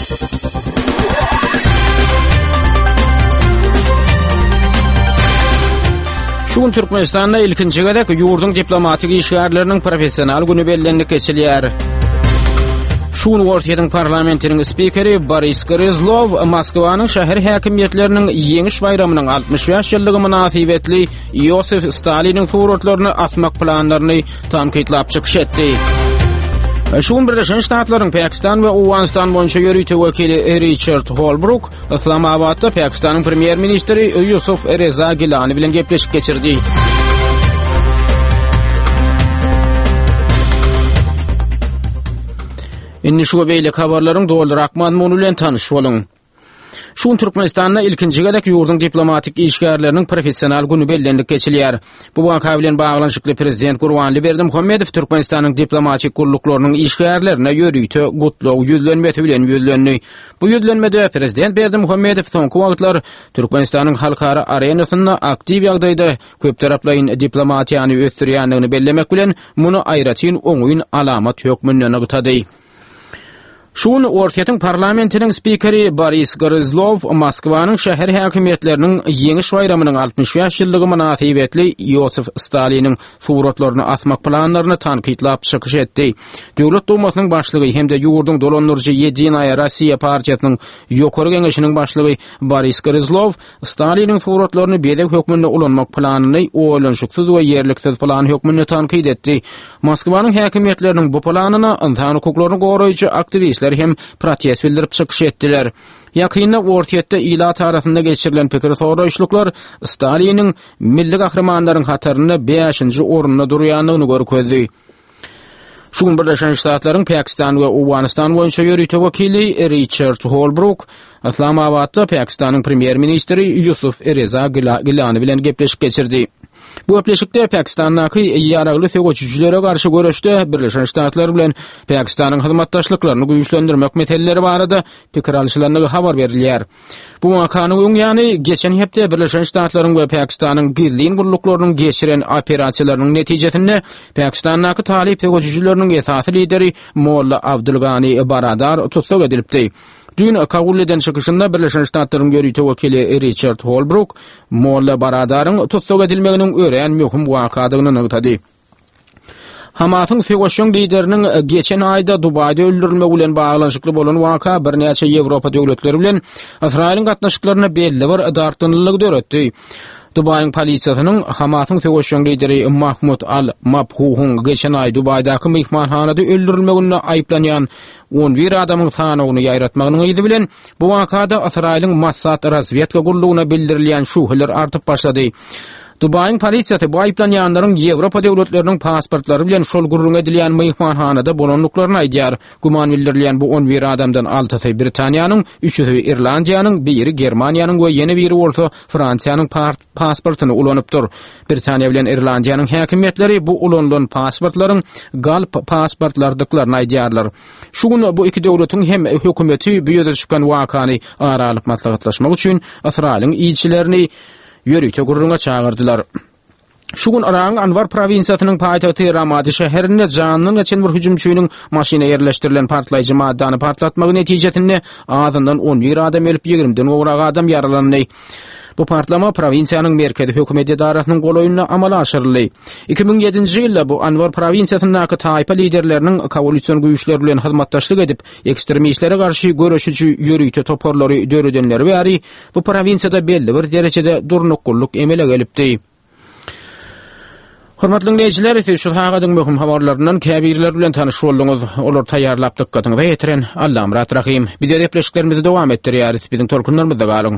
Şuň Türkmenistanda ilkinji gedek ýurduň diplomatik işgärleriniň professional güni bellenlik geçilýär. Şuň Wortiýetiň parlamentiniň spikeri Boris Gryzlov Moskwanyň şäher häkimiýetleriniň ýeňiş bayramynyň 65 ýyllygy münasibetli Ýosif Staliniň suratlaryny asmak planlaryny tanqidlap çykyş etdi. Şuň Birleşen Ştatlaryň Pakistan we Awganistan boýunça ýörüýte wekili Richard Holbrooke Islamabadda Pakistanyň premier ministri Yusuf Reza Gilani bilen gepleşip geçirdi. Inni şu beýle habarlaryň doldurak mazmuny bilen tanyş boluň. Şuň Türkmenistanda ilkinji gedek ýurduň diplomatik işgärleriniň professional güni bellenlik geçilýär. Bu waka bilen baglanşykly prezident Gurbanly Berdimuhammedow Türkmenistanyň diplomatik guruluklarynyň işgärlerine ýörüýte gutlaw ýüzlenmesi bilen ýüzlendi. Bu ýüzlenmede prezident Berdimuhammedow soňky wagtlar Türkmenistanyň halkara arenasynda aktiw ýagdaýda köp taraplaýyn diplomatiýany ösdürýändigini bellemek bilen muny aýratyn oňuýun alamat hökmünden ýagtady. Şuň Wortiýetiň parlamentiniň spikeri Boris Gryzlov Moskwanyň şäher häkimiýetleriniň ýeňiş bayramynyň 65 ýyllygy münasibetli Ýosif Staliniň suratlaryny asmak planlaryny tanqidlap çykyş etdi. Döwlet dumasynyň başlygy hemde ýurduň dolandyrjy Ýedinaýa Rossiýa partiýasynyň ýokary geňeşiniň başlygy Boris Gryzlov Staliniň suratlaryny bedek hökmünde ulanmak planyny oýlanşyksyz we ýerliksiz plan hökmünde tanqid etdi. Moskwanyň häkimiýetleriniň bu planyna insan hukuklaryny goraýjy aktivistler hem protest bildirip çykyş etdiler. Ýakynda Wortiýetde ila tarapynda geçirilen pikir soraýşlyklar Staliniň milli gahrymanlaryň hataryny 5-nji orunda durýanlygyny görkezdi. Şuň Birleşen Ştatlaryň Pakistan we Awganistan boýunça ýörüýte wekili Richard Holbrooke Islamabadda Pakistanyň premier ministri Yusuf Reza Gilani bilen gepleşip geçirdi. Bu gepleşikde Pakistandaky ýaragly söwçüçilere garşy görüşde Birleşen Ştatlar bilen Pakistanyň hyzmatdaşlyklaryny güýçlendirmek meselleri barada pikir alşylandygy habar berilýär. Bu wakanyň öňýany geçen hepde Birleşen Ştatlaryň we Pakistanyň gizlin guruluklarynyň geçiren operasiýalarynyň netijesinde Pakistandaky talip söwçüçileriniň esasy lideri Molla Abdulgani Baradar tutsak edilipdi. Dün kabul eden çykyşynda Birleşen Ştatlaryň ýörüýte wekili Richard Holbrooke Molla Baradaryň tutsak edilmeginiň ören möhüm wakadygyny ýaňytady. Hamasyň söwüşüň lideriniň geçen aýda Dubaýda öldürilmegi bilen baglanşykly bolan waka bir näçe Ýewropa döwletleri bilen Israýlyň gatnaşyklaryna belli bir dartynlylyk döretdi. Dubaýyň polisiýasynyň Hamasyň söwüşüň lideri Mahmud al-Mabhuhun geçen aý Dubaýdaky mehmanhanada öldürilmegine aýplanýan 11 adamyň sanawyny ýaýratmagynyň ýygy bilen bu wakada Israýlyň Mossad razvedka gurulugyna bildirilýän şuhlar artyp başlady. Dubaýyň polisiýasy bu aýplanýanlaryň Ýewropa döwletleriniň pasportlary bilen şol gurrun edilýän mehmanhanada bolanlyklaryny aýdýar. Guman bildirilýän bu 11 adamdan 6-sy Britaniýanyň, 3-sü Irlandiýanyň, biri Germaniýanyň we ýene biri bolsa Fransiýanyň pasportyny ulanypdyr. Britaniýa bilen Irlandiýanyň häkimiýetleri bu ulanılan pasportlaryň gal pasportlardyklaryny aýdýarlar. Şu gün bu iki döwletiň hem hökümeti bu ýerde çykan wakany aralyk maslahatlaşmak üçin Israýlyň ilçilerini ýörüýte gurrunga çağırdylar. Şu gün Iran Anbar provinsiýasynyň paýtagty Ramadi şäherinde janyň geçen bir hüjümçüniň maşina ýerleşdirilen partlaýjy maddany partlatmagy netijesinde azyndan 11 adam ölüp 20-den owrak adam ýaralandy. Bu partlama provinsiýanyň merkezi hökümet idarasynyň golaýyna amala aşyryldy. 2007-nji ýylda bu Anbar provinsiýasyndaky taýpa liderleriniň koalisiýon güýçleri bilen hyzmatdaşlyk edip ekstremistlere garşy görüşüçi ýörüýte toparlary döredenleri bäri bu provinsiýada belli bir derejede durnukgulluk emele gelipdi. Hormatly dinleyijiler, şu hagadyň möhüm habarlaryndan käbirler bilen tanyş bolduňyz. Olar taýýarlap dykkatyňyza ýetiren Allaham rahim. Bize gepleşiklerimizi dowam etdirýäris. Biziň tolkunlarymyzda galyň.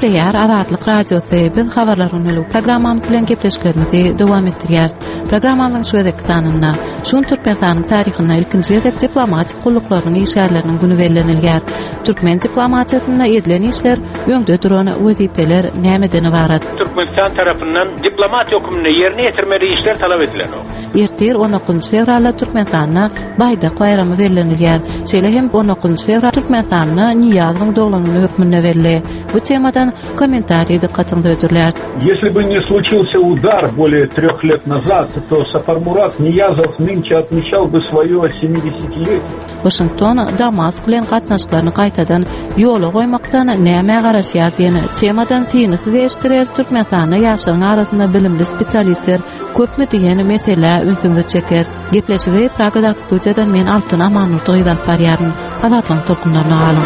Gepleýär Azatlyk radiosy biz habarlaryny programmamy bilen gepleşýärmizi dowam etdirýär. Programmanyň şuwedeki sanyna şun Türkmenistanyň taryhyna ilkinji ýerde diplomatik gulluklarynyn işgärleriniň güni berilýär. Türkmen diplomatiýasyna edilen işler öňde duran wezipeler nämeden ibarat? Türkmenistan tarapyndan diplomatiýa hökümini ýerine ýetirmeli işler talap edilen. Ertir 19 fevralda Türkmenistana baýda bayramy berilenilýär. Şeýle hem 19 fevral Türkmenistana Niýazyň doglanuny hökmüne berilýär. Bu temadan комментарий dikkatini ödürler. Если бы не случился удар более 3 лет назад, то Сапармурат Ниязов нынче отмечал бы свое 70-летие. Washington Damask bilen gatnaşyklaryny gaýtadan ýola goýmakdan näme garaşýar diýen temadan synysy değiştirer. Türkmenistanyň ýaşlaryň arasynda bilimli spesialistler köpmi diýen mesele ünsünde çeker. Gepleşigi Pragada studiýadan men Altyn Amanurdy ýazyp barýaryn. Azatlyň tolkunlaryna alyn.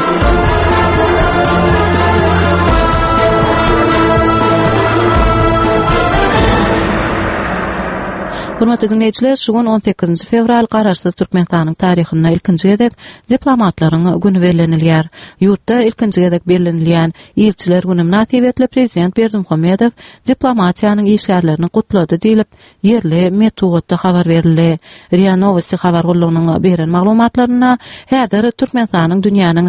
Hurmatly dinleýijiler, şugun 18 fevral garaşsyz Türkmenistanyň taryhyna ilkinji gedek diplomatlaryň güni berilenilýär. Ýurtda ilkinji gedek berilenilýän ilçiler güni münasibetli prezident Berdimuhammedow diplomatiýanyň işgärlerini gutlady diýilip ýerli metodda habar berildi. RIA Novosti habar gullugynyň beren maglumatlaryna häzir Türkmenistanyň dünýäniň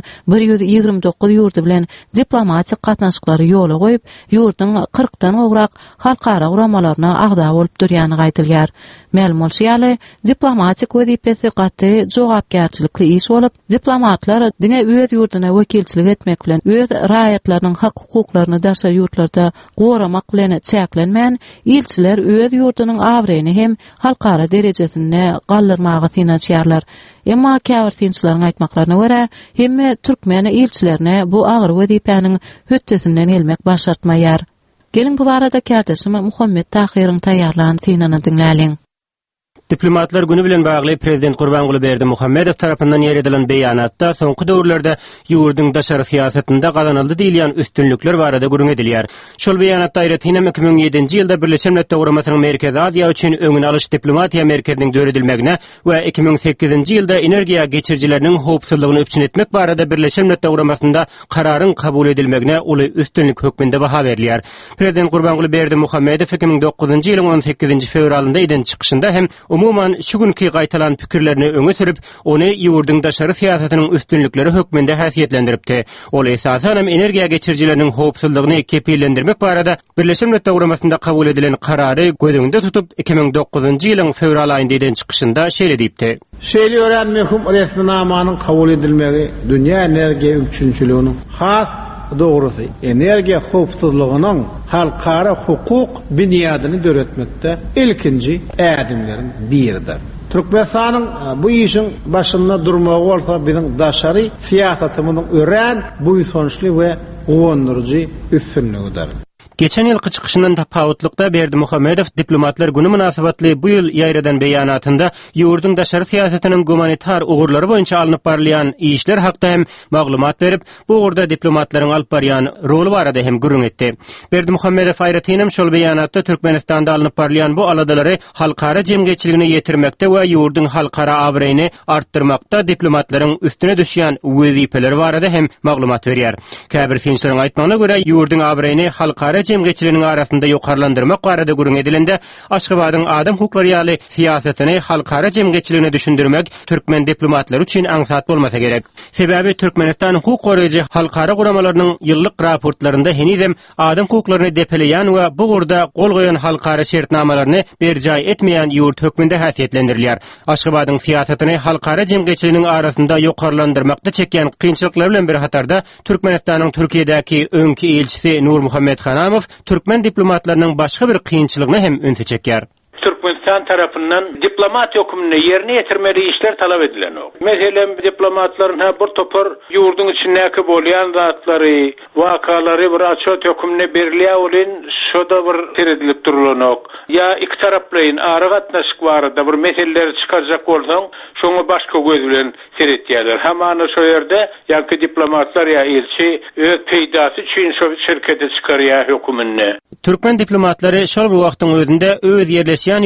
129 ýurdy bilen diplomatik gatnaşyklary ýola goýup, ýurdyň 40dan ograk halkara uramalaryna agda bolup durýany gaýtylýar. Ma'lum bolýarly, diplomatik wezipesi gaty jogapkärçilikli iş bolup, diplomatlar diňe öz ýurduna wekilçilik etmek bilen öz raýatlarynyň hak-hukuklaryny daşa ýurtlarda goramak bilen çäklenmän, ilçiler öz ýurdunyň awreýini hem halkara derejesinde gallyrmagy synaşýarlar. Emma käbir synçylaryň aýtmaklaryna görä, hemme türkmen ilçilerine bu agyr wezipeniň höttesinden gelmek başartmaýar. Gelin bu barada kärdeşim Muhammed Tahiryň taýýarlanan synanyny dinläliň. Diplomatlar günü bilen bagly Prezident Gurbanguly Berdimuhammedow tarapyndan ýeredilen beýanatda soňky döwürlerde ýurduň daşary siýasatynda gazanyldy diýilen üstünlükler barada gurun edilýär. Şol beýanatda aýratynam 2007-nji ýylda Birleşen Milletler Guramasynyň Merkezi Aziýa üçin öňüne alyş diplomatiýa merkeziniň döredilmegine we 2008-nji ýylda energiýa geçirjileriniň howpsuzlygyny öpçün etmek barada Birleşen Milletler Guramasynda kararyň kabul edilmegine uly üstünlük hökmünde baha berilýär. Prezident Gurbanguly Berdimuhammedow 2009-njy ýylyň 18 fevralynda eden çykyşynda hem umuman şu günkü gaýtalan pikirlerini öňe sürüp, ony ýurduň daşary siýasatynyň üstünlikleri hökmünde häsiýetlendiripdi. Ol esasen hem energiýa geçirjileriniň howpsuzlygyny kepillendirmek barada Birleşen Milletler Guramasynda kabul edilen karary gözüňde tutup 2009-njy ýylyň fevral aýynda eden çykyşynda şeýle diýipdi. Şeýle öwrenmehum resminamanyň kabul edilmegi dünýä energiýa üçinçiliginiň has doğrusu energiýa howpsuzlygynyň halkara hukuk binýadyny döretmekde ilkinji ädimleriň biridir. Türkmenistanyň bu işin başynda durmagy bolsa biziň daşary siýasatymyzyň ören bu sonuçly we gowandyrjy üstünligidir. Geçen ýylky çykyşyndan tapawutlykda Berdimuhammedow diplomatlar güni münasibetli bu ýyl ýaýradan beýanatynda ýurduň daşary siýasatynyň gumanitar ugurlary boýunça alınıp barylýan işler hakda hem maglumat berip, bu ugurda diplomatlaryň alyp barýan roli barada hem gurrun etdi. Berdimuhammedow aýratynam şol beýanatda Türkmenistanda alınıp barylýan bu aladalary halkara jemgyýetçiligine ýetirmekde we ýurduň halkara awreýini artdyrmakda diplomatlaryň üstüne düşýän wezipeleri barada hem maglumat berýär. Käbir synçylaryň aýtmagyna görä ýurduň awreýini halkara jemgyýetçiliginiň arasynda ýokarlandyrmak barada gurrun edilende Aşgabatyň adam hukukları ýaly siýasatyny halkara jemgyýetçiligine düşündirmek türkmen diplomatlary üçin aňsat bolmasa gerek. Sebäbi Türkmenistan hukuk goraýjy halkara guramalarynyň ýyllyk raportlarynda henizem adam hukuklaryny depeleýän we bu gurda gol goýan halkara şertnamalaryny berjaý etmeýän ýurt hökmünde häsiýetlendirilýär. Aşgabatyň siýasatyny halkara jemgyýetçiliginiň arasynda ýokarlandyrmakda çekýän kynçylyklar bilen bir hatarda Türkmenistanyň Türkiýedäki öňki elçisi Nur Muhammed Hanamow Türkmen diplomatlarynyň başga bir kynçylygyny hem öňe çekýär. Türkmenistan tarapyndan diplomatiýa hökmüni ýerine ýetirmeli işler talap edilen. Meselem diplomatlaryň bir topar ýurduň içindäki bolýan zatlary, wakalary bir açyk hökmüne berilýär bolan, şoda bir teredilip durulanok. Ya iki taraplaryň ara gatnaşyk barada bir meseleleri çykarjak bolsaň, şoňa başga göz bilen seretýärler. Hamana şo ýerde ýa-ki diplomatlar ýa elçi öz peýdasy üçin şo şirkete çykarýar hökmüni. Türkmen diplomatlary şol bir wagtyň özünde öz ýerleşýän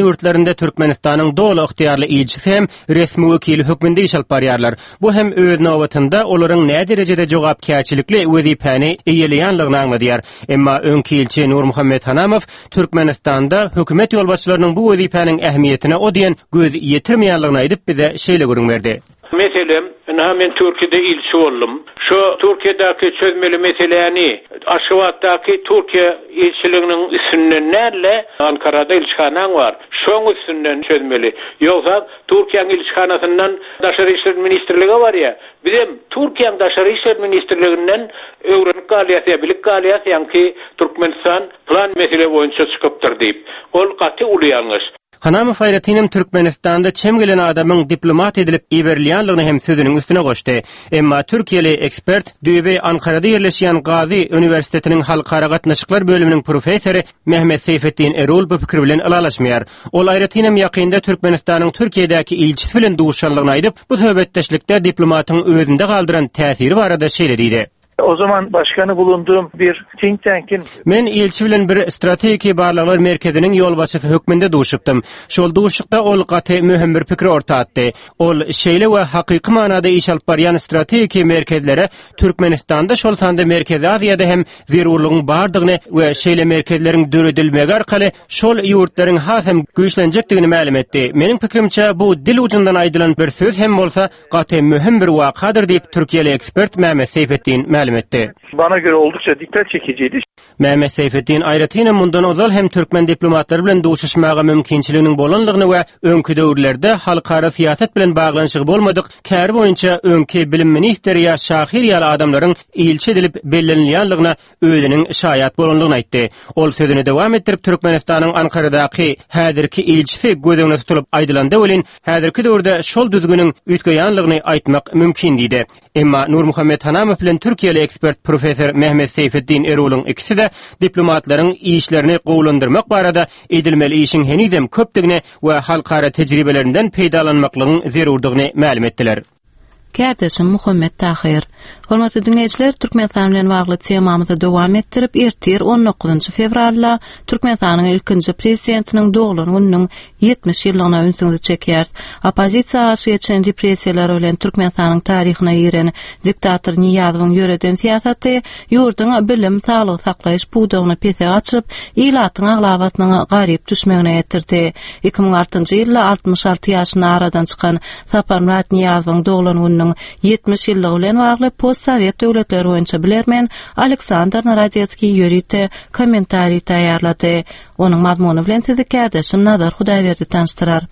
ýurtlarynda Türkmenistanyň dolu ygtyýarly ilçisi hem resmi wekili hökmünde iş alyp barýarlar. Bu hem öz nowatynda olaryň näme derejede jogapkärçilikli wezipany eýeleýänligini aňladýar. Emma öňki ilçi Nur Muhammed Hanamow Türkmenistanda hökümet ýolbaşçylarynyň bu wezipanyň ähmiýetine o diýen göz ýetirmeýänligini aýdyp bize şeýle görünberdi. Meselem, men Türkiýede ilçi boldum. Şu Türkiýedäki çözmeli meseleni Aşgabatdaky Türkiýe ilçiliginiň üstünden näle Ankara'da ilçihanaň bar. Şoň üstünden çözmeli. Ýogsa Türkiýanyň ilçihanasyndan Daşary işler ministrligi bar ýa. Bizim Türkiýanyň Daşary işler ministrliginden öwrenip galýasy, bilik galýasy ýa-ki Türkmenistan plan mesele boýunça çykypdyr diýip. Ol gaty ulýangyş. Hanamow Hayratinem Türkmenistanda çemgelen adamyň diplomat edilip iberilýänligini hem sözüniň üstüne goşdy. Emma Türkiýeli ekspert Düýbe Ankara'da ýerleşýän Gazi Üniversitetiniň halkara gatnaşyklar bölüminiň professory Mehmet Seyfetdin Erol bu pikir bilen alalaşmaýar. Ol Hayratinem ýakynda Türkmenistanyň Türkiýedäki ilçisi bilen duşanlygyny aýdyp, bu söhbetdeşlikde diplomatyň özünde galdyran täsiri barada şeýle diýdi. O zaman başkanı bulunduğum bir think tank'in men ilçi bilen bir strategi barlaglar merkeziniň ýolbaşçysy hökmünde duşupdym. Şol duşukda ol gaty möhüm bir pikir ortatdy. Ol şeýle we hakyky manada iş alyp barýan strategi merkezlere Türkmenistanda şol sanda Merkezi Aziýada hem zerurlygyň bardygyny we şeýle merkezleriň döredilmegi arkaly şol ýurtlaryň hasam güýçlenjekdigini ma'lum etdi. Meniň pikirimçe bu dil ucundan aýdylan bir söz hem bolsa gaty möhüm bir wakadyr diýip Türkiýeli ekspert Mehmet Seyfetdin etti. Bana göre oldukça dikkat çekiciydi. Mehmet Seyfetdin aýratynam mundan ozal hem türkmen diplomatlary bilen duşuşmaga mümkinçiliginiň bolanlygyny we öňkü döwürlerde halkara siýaset bilen baglanşygy bolmadyk. Kär boýunça öňkü bilim ministeri ýa şahir ýaly adamlaryň ilçi edilip bellenilýänligine özüniň şaýat bolanlygyny aýtdy. Ol sözüne dowam etdirip Türkmenistanyň Ankara'daky häzirki ilçisi gözüňe tutulyp aýdylanda welin häzirki döwürde şol düzgüniň ütgeýänligini aýtmak mümkin diýdi. Emma Nur Muhammed Hanamow bilen Türkiýeli ekspert professor Mehmet Seyfetdin Erol'un ikisi de diplomatların işlerini gowlandyrmak barada edilmeli işin henidem köpdigini we halkara tejribelerinden peýdalanmaklygyn zerurdygyny ma'lum etdiler. Kardeşim Muhammed Tahir. Hormatly dinleyijiler, Türkmenistan bilen bagly temamyzy dowam etdirip, ertir 19 fevralda Türkmenistanyň ilkinji prezidentiniň doglan gününiň 70 ýyllygyna ünsüňizi çekýär. Opozisiýa garşy geçen repressiýalar bilen Türkmenistanyň taryhyna ýeren diktator Niýazowyň ýöreden siýasaty ýurduň bilim, saglyk saklaýyş budagyny pese açyp, ilatyň aglawatynyň garyp düşmegine ýetirdi. 2006-njy ýylda 66 ýaşyna aradan çykan Saparmurat Niýazowyň doglan gününiň 70 ýyllygy bilen bagly post-sowet döwletleri boýunça bilermen Aleksandr Narodetskiy ýörite kommentari taýýarlady. Onuň mazmuny bilen sizi kardeşim Nazar Hudaýberdi tanıştyrar.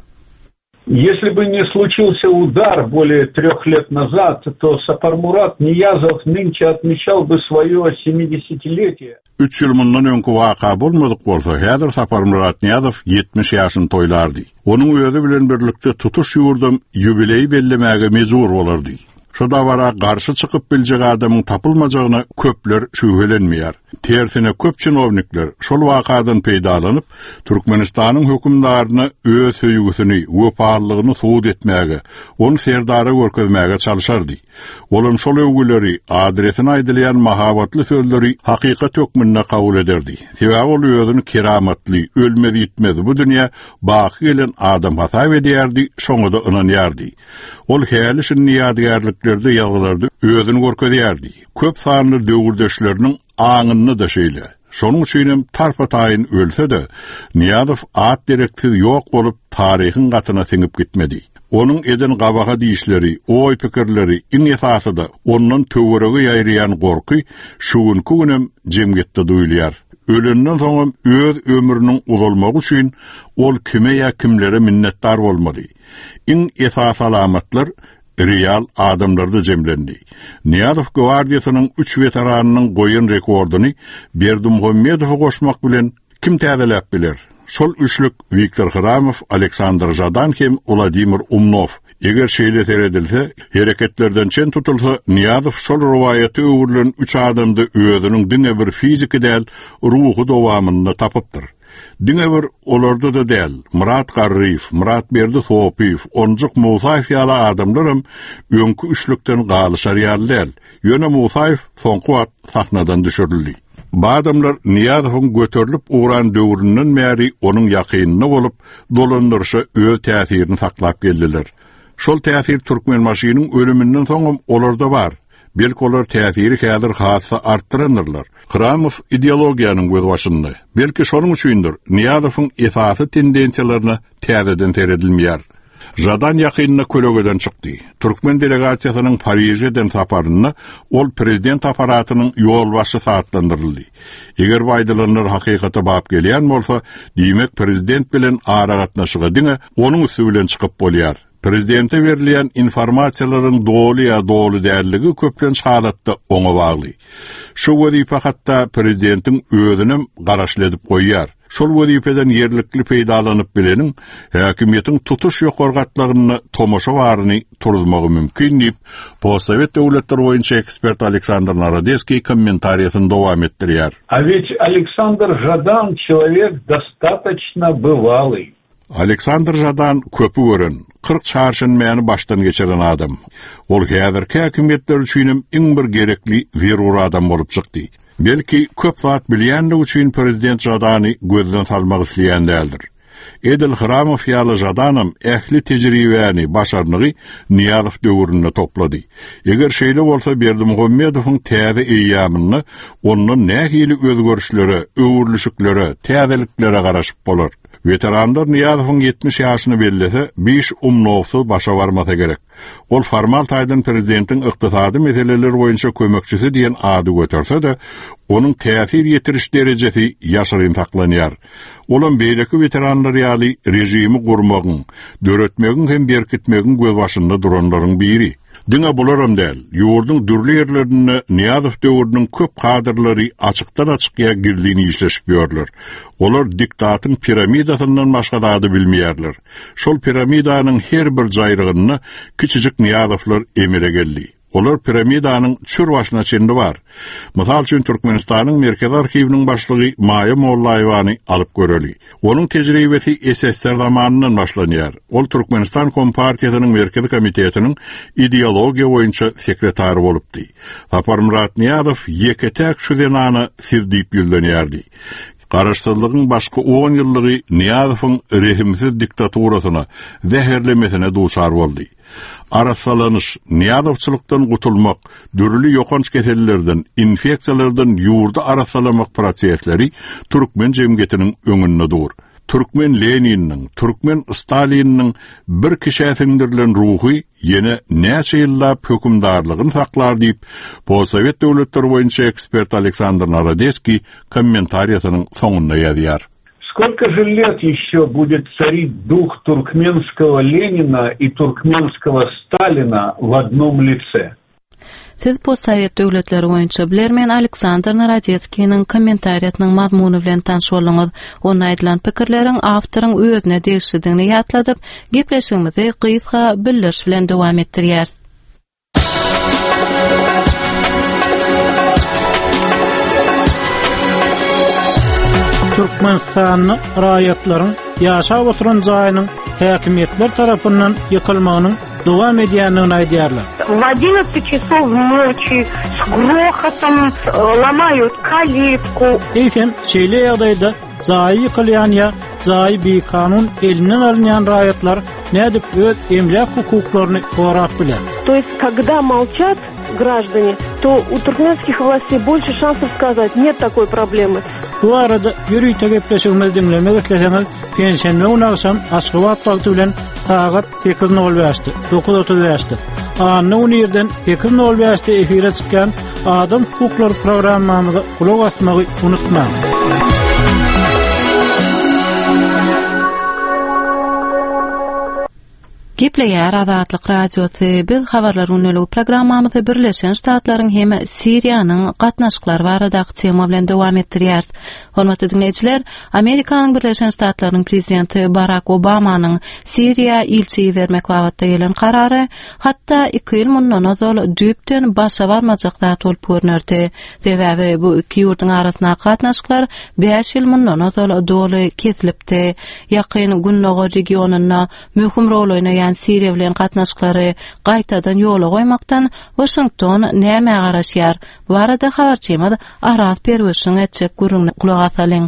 Если бы не случился удар более 3 лет назад, то Сапармурат Ниязов нынче отмечал бы свое 70-летие. 3 ýyl mundan öňkü waka bolmadyk bolsa, häzir Saparmurat Niýazow 70 ýaşyny toýlardy. Onuň özi bilen birlikde tutuş ýurdum ýubileý bellemäge mezur bolardy. Şu davara garşy çykyp biljek adamyň tapylmajagyna köpler şüphelenmeýär. Tersine köp çynownikler şol wakadan peýdalanyp Türkmenistanyň hökümdaryny öz söýgüsini, wepalygyny suwut etmäge, onu serdara görkezmäge çalışardy. Olam şol öwgüleri adresine aýdylýan mahabatly sözleri hakykat hökmünde kabul ederdi. Sebäbi ol özüni keramatly, ölmedi gitmedi. Bu dünýä baky gelen adam hata edýärdi, şoňa da ynanýardy. Ol häli şunny ýadygärliklerde ýagylарды özüni görkezýärdi. Köp sanly döwürdeşleriniň aňyny da şeýle. Şonuň üçin tarpa-taýyn ölse de Niýazow at direksiz ýok bolup taryhyň gatyna siňip gitmedi. Onun eden gabaga diýişleri, oý pikirleri iň esasy da ondan töwerege ýaýrayan gorky şuňky günem jemgyýetde duýulýar. Ölenden soň öz ömrüniň uzalmagy üçin ol kime ýa kimlere minnetdar bolmaly. Iň esas alamatlar real adamlarda jemlendi. Niýazow gwardiýasynyň 3 veteranynyň goýun rekordyny Berdimuhammedowa goşmak bilen kim täzeläp biler? Şol üçlük Viktor Khramow, Aleksandr Jadan hem Vladimir Umnov. Eger şeýle seredilse, hereketlerden çen tutulsa, Niýazow şol rowayaty öwürlen 3 adamdy özüniň diňe bir fiziki däl, ruhy dowamyny tapypdyr. Diňe bir olarda da däl, Murat Garriýew, Murat Berdi Sopiýew, Onjuk Musaýew ýaly adamlarym öňkü üçlükden galyşar ýaly däl. Ýöne Musaýew soňky wagt sahnadan düşürildi. Badamlar Niyazow'un götürülüp uğran döwründen bäri onun ýakynyna bolup dolandyrşa öz täsirini saklap geldiler. Şol täsir Türkmenmaşynyň ölümünden soňam olarda bar. Belki olar täsiri häzir hassa artdyrandyrlar. Kıramov ideologiýanyň göz başynda. Belki şonuň üçindir Niyazow'un esasy tendensiýalaryna täzeden seredilmeýär. Jadan ýakynyna kölөгeden çykdy. Türkmen delegasiýasynyň Parijden saparyna ol prezident aparatynyň ýolbaşy saatlandyryldy. Eger baýdalanlar hakykata bap gelýän bolsa, diýmek prezident bilen ara gatnaşyga diňe onuň üstünden çykyp bolýar. Prezidente berilýän informasiýalaryň dogry ýa dogry dälligi köplenç halatda oňa bagly. Şu wezife hatda prezidentiň özüne garaşly edip goýýar. Şol wezifeden yerlikli peýdalanyp bilenin häkimiýetiň tutuş ýokargatlaryny tomoşa baryny turulmagy mümkin diýip Postsovet döwletleri boýunça ekspert Aleksandr Narodeskiy kommentariýasyny dowam etdirýär. А ведь Александр Жадан человек достаточно бывалый. Aleksandr Jadan köpü gören, 40 çarşyn mäni başdan geçiren adam. Ol häzirki häkimetler üçin iň bir gerekli zerur adam bolup çykdy. Belki köp wagt bilýänligi üçin prezident Jadany gözden salmak isleýän däldir. Edil Kıramov ýaly Jadanam ähli tejribäni, başarnygy Niyazow döwründe toplady. Eger şeýle bolsa Berdimuhammedowyň täze eýýamyny onuň nähili özgörüşlere, öwürlüşiklere, täzeliklere garaşyp bolar. Veteranlar Niyazowyň 70 ýaşyny bellese, 5 umnowsuz başa barmasa gerek. Ol formal taýdan prezidentiň ykdysady meseleler boýunça kömekçisi diýen ady göterse-de, onuň täsir ýetiriş derejesi ýaşaryn saklanýar. Olan beýleki veteranlar ýaly rejimi gurmagyň, döretmegiň hem berkitmegiň göz başynda duranlaryň biri. Diňe bularam däl, ýurduň dürli ýerlerinde Niyazow döwrüniň köp kadrlary açykdan açykya girdiğini işleşip ýörler. Olar diktatyň piramidasyndan başga dady bilmeýärler. Şol piramidanyň her bir jaýrygyny kiçijik Niyazowlar emire geldi. Olar piramidanyň çür başyna çendi bar. Mysal üçin Türkmenistanyň Merkez Arkiwiniň başlygy Maýa Mollaýewany alyp göreli. Onuň tejribesi SSR zamanyndan başlanýar. Ol Türkmenistan Kompartiýasynyň Merkez Komitetiniň ideologiýa boýunça sekretary bolupdy. Sapar Murat Niyazow ýeketäk şu zenany sizdip ýüllenýärdi. Garaşsyzlygyň başga 10 ýyllygy Niyazowyň rehimsiz diktaturasyna, zäherlemesine duçar boldy. Arasalanyş, Niyazowçylykdan gutulmak, dürli ýokanç kesellerden, infeksiýalardan ýurda arasalamak prosesleri Türkmen jemgyýetiniň öňünde dur. Türkmen Leniniň, Türkmen Staliniň bir kişäsindirlen ruhy ýene näçe ýyllap hökümdarlygyny saklar diýip Postsovet döwletleri boýunça ekspert Aleksandr Narodeskiy kommentariýasynyň soňunda ýazýar. Сколько же лет еще будет царить дух туркменского Ленина и туркменского Сталина в одном лице? Siz Postsovet döwletleri boýunça bilermen Aleksandr Narodeskiýiň kommentariýasynyň mazmuny bilen tanış bolňyz. Onda aýdylan pikirleriň awtoryň özüne degişdigini ýatladyp, gepleşigimizi gysga bildiriş bilen dowam etdirýär. Türkmenistan raýatlaryň ýaşap oturan jaýynyň häkimetler tarapyndan ýykylmagynyň dowam edýändigini aýdýarlar. В 11 часов ночи с грохотом ломают калитку. Eýsem, şeýle ýagdaýda jaý ýykylýan ýa jaý bekanun elinden alınýan raýatlar nädip öz emlak hukuklaryny gorap biler. То есть, когда молчат граждане, то у туркменских властей больше шансов сказать, нет такой проблемы. Bu arada ýürüýte gepleşigimizi dinlemek isleseňiz, pensiýa günü akşam Aşgabat wagty bilen saat 8:05, 9:35. Anny ýerden 8:05 efire çykan Adam hukuklary programmamyza kulak asmagy unutmaň. Gepleýär Azatlyk radiosy. Biz habarlar öneli programmamyzda Birleşen Ştatlaryň hem Siriýanyň gatnaşyklary baradaky tema bilen dowam etdirýäris. Hormatly dinleýijiler, Amerikanyň Birleşen Ştatlaryň prezidenti Barack Obamanyň Siriýa ilçi bermek wagtynda gelen karary hatda 2 ýyl mundan ozal düýpden başa barmajak zat bolup görnürdi. Sebäbi bu iki ýurduň arasyna gatnaşyklar 5 ýyl mundan ozal doly kesilipdi. Ýakyn Günnogo regionyna möhüm rol oýnaýan edilýän Siriýa bilen gatnaşyklary gaýtadan ýola goýmakdan Washington näme garaşýar? Bu arada habarçymyz Arat Perwişiň etjek gurulmagy kulak asalyň.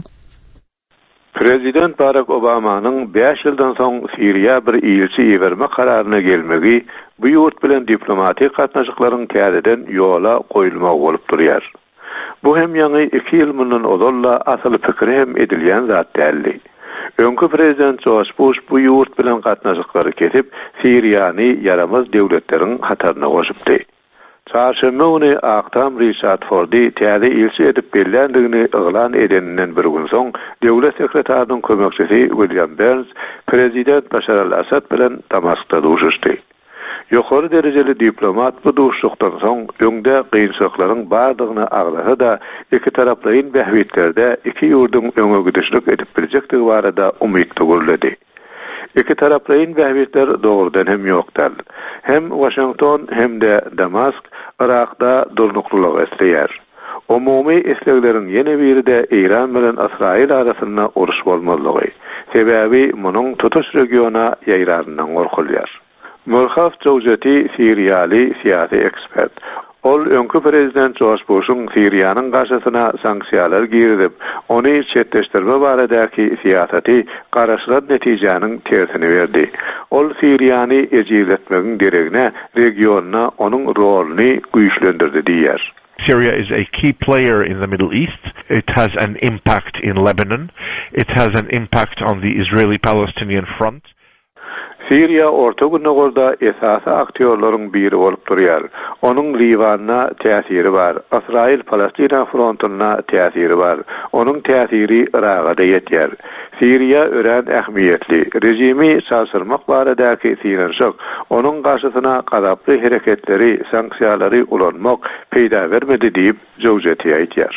Prezident Barack Obama'nın 5 ýyldan soň Siriýa bir ilçi ýeberme kararyna gelmegi bu ýurt bilen diplomatik gatnaşyklaryň täzeden ýola goýulmagy bolup durýar. Bu hem ýaňy 2 ýyl mundan odolla asaly pikir hem edilýän zat däldi. Öňkü prezident George Bush bu ýurt bilen gatnaşyklary kesip Siriýany yaramaz döwletleriň hataryna goşupdy. Çarşamba günü Aktam Richard Fordi täze ilçi edip beländigini ýylan edeninden bir gün soň döwlet sekretarinyň kömekçisi William Burns prezident Bashar al-Assad bilen Damaskda duşuşdy. Ýokary derejeli diplomat bu duşlukdan soň öňde gynçylyklaryň bardygyny aglasa da iki taraplaryň bähwitlerde iki ýurdun öňe gidişlik edip biljekdigi barada umyt tugurlady. İki taraplaryň bähwitler dogrudan hem ýokdal. Hem Washington hem de Damask Irakda durnuklylyk esleýär. Umumy islegleriň ýene biri de Iran bilen Israil arasynda uruş bolmalygy. Sebäbi munyň tutuş regiona ýaýranyndan gorkulýar. Murhaf Jowjati Siriýaly siýasy ekspert. Ol öňkü prezident George Bush'un Siriýanyň garşysyna sanksiýalar girdip, ony çetleşdirme baradaky siýasaty garaşlan netijäniň tersini berdi. Ol Siriýany ejizletmegiň deregine regionna onuň roluny güýçlendirdi diýer. Syria is a key player in the Middle East. It has an impact in Lebanon. It has an impact on the Israeli-Palestinian front. Siriýa orta günnägorda esasy aktýorlaryň biri bolup durýar. Onuň Libana täsiri bar, Israil-Palestina frontyna täsiri bar. Onuň täsiri Iraga da ýetýär. Siriýa ören ähmiýetli. Rejimi sarsyrmak baradaky synanşyk, onuň garşysyna gadaply hereketleri, sanksiýalary ulanmak peýda bermedi diýip Jowjati aýtýar.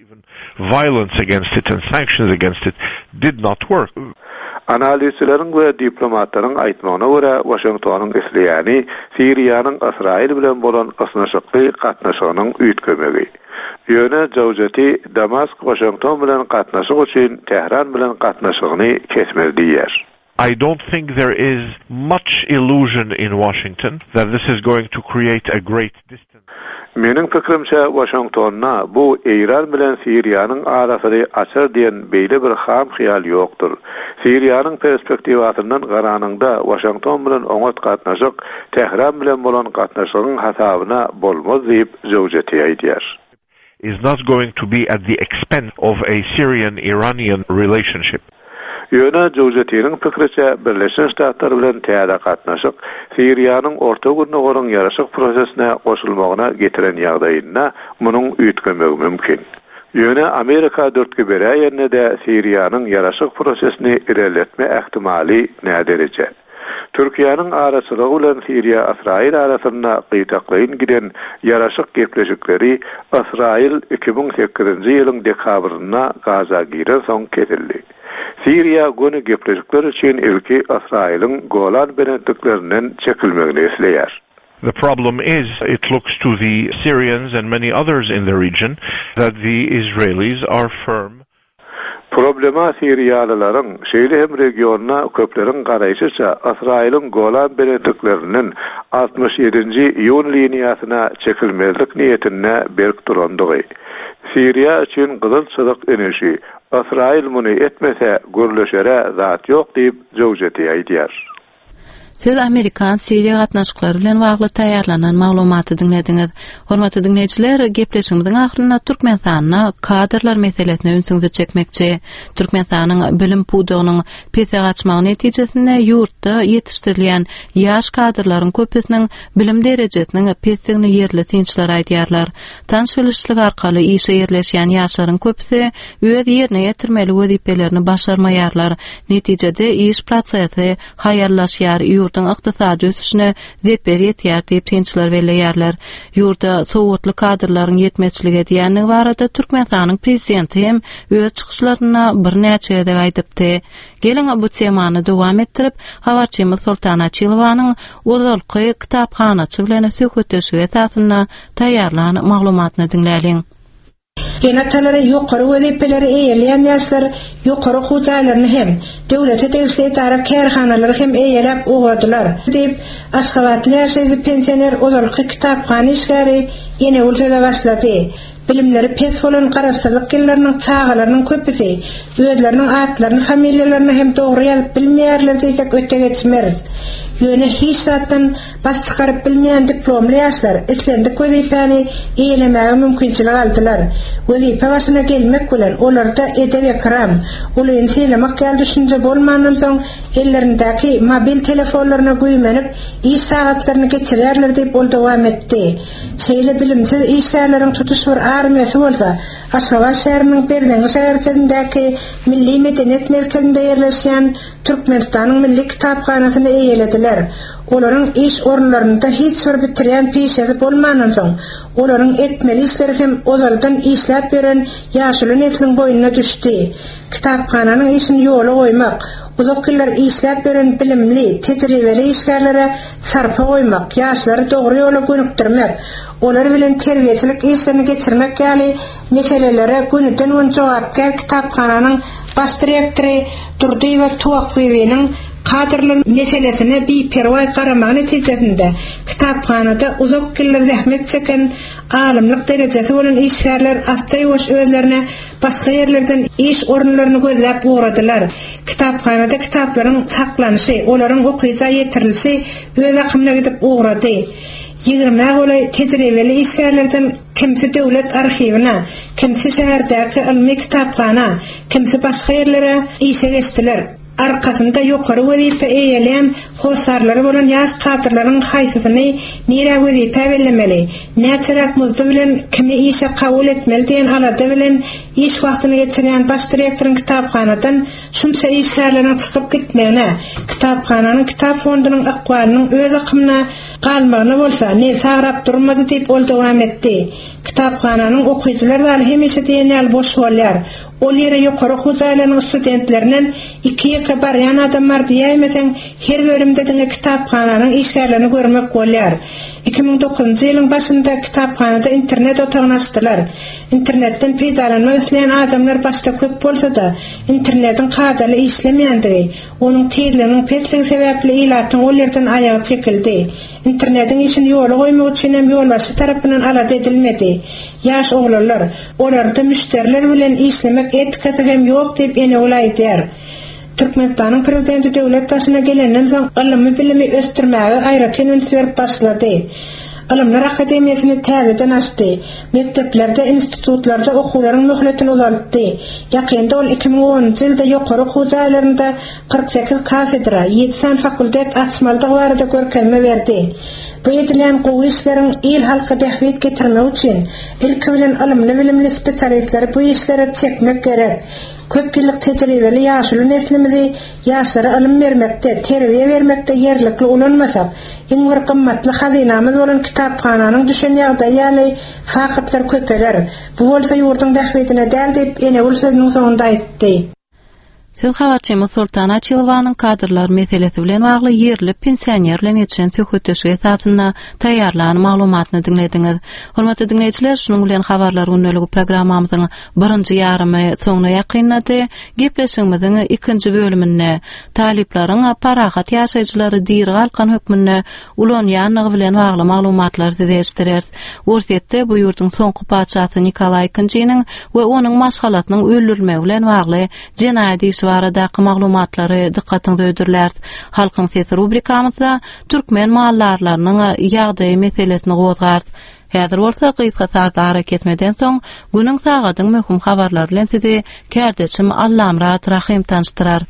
Violence against it and sanctions against it did not work. Analizçilerin we diplomatlaryň aýtmagyna görä Washingtonyň isleýäni Siriýanyň Israil bilen bolan gatnaşykly gatnaşygynyň üýtgemegi. Ýöne Jowjati Damask Washington bilen gatnaşyk üçin Tehran bilen gatnaşygyny kesmeli diýer. I don't think there is much illusion in Washington that this is going to create a great distance. Menin pikirimçe Washingtonna bu Iran bilen Siriýanyň arasyny açar diýen beýle bir ham hyýal ýokdur. Siriýanyň perspektiwatyndan garanyňda Washington bilen oňat gatnaşyk Tehran bilen bolan gatnaşygyň hasabyna bolmaz diýip Jowjati aýdýar. Is not going to be at the expense of a Syrian-Iranian relationship. Ýöne Jowjati'nin pikirçe Birleşen Ştatlar bilen täze gatnaşyk Siriýanyň orta günnägorun ýaraşyk prosesine goşulmagyna getiren ýagdaýynda munyň üýtgemegi mümkin. Ýöne Amerika dörtki berýände de Siriýanyň ýaraşyk prosesini ilerletme ähtimali näderece. Türkiýanyň araçylygy bilen Siriýa Israil arasynda gyýtaklaýyn giden ýaraşyk gepleşikleri Israil 2008-nji ýylyň dekabryna Gaza giren soň kesildi. Siriýa göni gepleşikler üçin ilki Israil'in Golan benetliklerinden çekilmegini esleýär. The problem is, it looks to the Syrians and many others in the region that the Israelis are firm. Problema Siriýalylaryň şeýle hem regionna köpleriň garaýşyça Israil'in Golan benetliklerinden 67-nji ýun liniýasyna çekilmezlik niýetine berk durandygy. Siriýa üçin gyzyl çyzyk enerji Israil muny etmese görleşere zat ýok diýip Jowjati aýdýar. Siz Amerikan Siriýa gatnaşyklary bilen bagly taýýarlanan maglumaty dinlediňiz. Hormatly dinleýijiler, gepleşigimiziň ahyrynda Türkmenistanyna kadrlar meselesine ünsüňizi çekmekçi. Türkmenistanyň bilim pudugynyň peseg açmagy netijesinde ýurtda ýetişdirilýän ýaş kadrlaryň köpüsiniň bilim derejesiniň pesegini ýerli synçylar aýdýarlar. Tanşylykçylyk arkaly işe ýerleşýän ýaşlaryň köpüsi öz ýerine ýetirmeli wezipelerini başarmaýarlar. Netijede iş prosesi haýallaşýar. Ýurdun ykdysady ösüşine zeper ýetýär diýip synçylar belleýärler. Ýurda sowatly kadrlaryň ýetmeçligi diýeni barada Türkmenistanyň prezidenti hem öz çykyşlaryna bir näçe ede aýdypdy. Geliň bu temany dowam etdirip, habarçymyz Sultana Çylwanyň Ozalky kitapxanaçy bilen söhbetleşigi esasyna taýýarlanan maglumatyny dinläliň. Genataları yuqarı wezipelere eýelýän ýaşlar yuqarı hujaýlaryny hem döwlete tegişli idara kärhanalary hem eýelep ugadylar diýip Aşgabatly ýaşaýy pensioner olarky kitapxana işgäri ýene ulçada başlady. Bilimleri pes bolan garaşdyrlyk ýyllarynyň çağalarynyň köpüsi özleriniň atlaryny, familiýalaryny hem dogry ýazyp bilmeýärler diýip öte geçmeriz. Ýöne hiç zatdan bas çykaryp bilmeýän diplomly ýaşlar etlendik wezipäni eýelemäge mümkinçilik aldylar. Wezipe başyna gelmek bilen olarda edep ekram, ulyň selemek ýaly düşünje bolmandan soň ellerindäki mobil telefonlaryna güýmenip iş sagatlaryny geçirýärler diýip ol dowam etdi. Şeýle bilimsiz işgärleriň tutuş bir armiýasy bolsa, Aşgabat şäheriniň Berden şäherçesindäki Milli Medeniyet Merkezinde ýerleşýän Türkmenistanyň Milli Kitapxanasyny eýelediler. Olaryň iş orunlarynda hiç bir bitirýän peşesi bolmandan soň, olaryň etmeli işleri hem ozaldan işläp beren ýaşuly nesliniň boýuna düşdi. Kitapxananyň işini ýola goýmak, uzak ýyllar işläp beren bilimli, tejribeli işgärlere sarpa goýmak, ýaşlary dogry ýola gönükdirmek, olar bilen terbiýeçilik işlerini geçirmek ýaly meselelere günüden gün jogapkär kitapxananyň baş direktori Durdyýew Tuwakbeýewiň kadrlar meselesine bir perway garamagy netijesinde kitapxanada uzak ýyllar zähmet çeken alimlik derejesi bolan işgärler astaýbaş özlerine başga ýerlerden iş orunlaryny gözläp uğradylar. Kitapxanada kitaplaryň saklanyşy, olaryň okyjy ýetirilişi öz akymyna gidip uğrady. 20 golay tejribeli işgärlerden kimsi döwlet arhivine, kimsi şäherdäki ilmi kitapxana, kimsi başga ýerlere işe geçdiler. Arkasında yuqarı wezipe eýelýän hosarlary bolan ýaş kadrlaryň haýsysyny nire wezipe bellemeli, näçerak muzdy bilen kimi işe kabul etmeli diýen alada bilen iş wagtyny geçirýän baş direktoryň kitapxanadan şunça işgärleriň çykyp gitmegine, kitapxananyň kitap fondunyň akwalynyň öz akymyna galmagyna bolsa ne sagrap durmady diýip ol dowam etdi. Kitapxananyň okyjylar da hemişe diýenler boş bolýar. Ol ýere ýokary hujaýlaryň studentlerinden 2 barýan adamlar diýmesen her bölümde diňe kitapxananyň işgärlerini görmek bolýar. 2009-njy ýylyň başynda kitapxanada internet otagyny açdylar. Internetden peýdalanmak isleýän adamlar başda köp bolsa da internetin kadaly işlemeýändigi, onuň tezliginiň petligi sebäpli ilatyň ol ýerden aýagy çekildi. Internetin işini ýola goýmak üçin hem ýolbaşy tarapyndan alada edilmedi. Ýaş oglanlar, olarda müşteriler bilen işlemek etikasy hem ýok diýip ene olaýdýar. Türkmenistanyň prezidenti döwlet başyna gelenden soň ilmi bilimi östirmäge aýratyn ünswer başlady. Alimler Akademiýasyny täzeden açdy. Mekteplerde, institutlarda okuwlaryň möhletini uzaltdy. Ýakynda ol 2010-njy ýylda ýokary hujaýlarynda 48 kafedra, 7 fakultet açmaldygy barada görkezme berdi. Bu edilen gowy işleriň el halka dähwet getirmek üçin ilki bilen alimli bilimli spesialistler bu işlere çekmek gerek. Köp ýyllyk tejribeli ýaşuly neslimizi ýaşlara ilim bermekde, terbiýe bermekde ýerlikli ulanmasak, iň bir gymmatly hazynamyz bolan kitapxananyň düşen ýagdaýaly fakatlar köpeler. Bu bolsa ýurduň dähwetine däl diýip ene ul sözüniň soňunda aýtdy. Siz habarçymy Sultana Çylwanyň kadrlar meselesi bilen bagly ýerli pensionerler ýetişen töhütüşi esasyna taýýarlanan maglumatyny dinlediňiz. Hormatly dinleýijiler, şunuň bilen habarlar günneligi programmamyzyň 1-nji ýarymy soňuna ýakynlady. Gepleşigimiziň 2-nji bölümine taliplaryň parahat ýaşaýjylary diýir galkan hökmüne ulanýanlygy bilen bagly maglumatlar sizleşdirýär. Orsetde bu ýurduň soňky padşahy Nikolay II-nyň we onuň maşgalatynyň öldürilmegi bilen bagly jenaýat baradaky maglumatlary dikkatiňizi öýdürler. Halkyň sesi rubrikamyzda türkmen mallarlarynyň ýagdaýy meselesini gozgar. Häzir bolsa kysga saatda hareket etmeden soň günüň sagatyň möhüm habarlary bilen sizi kärdeşim Allamrat Rahim tanıştyrar.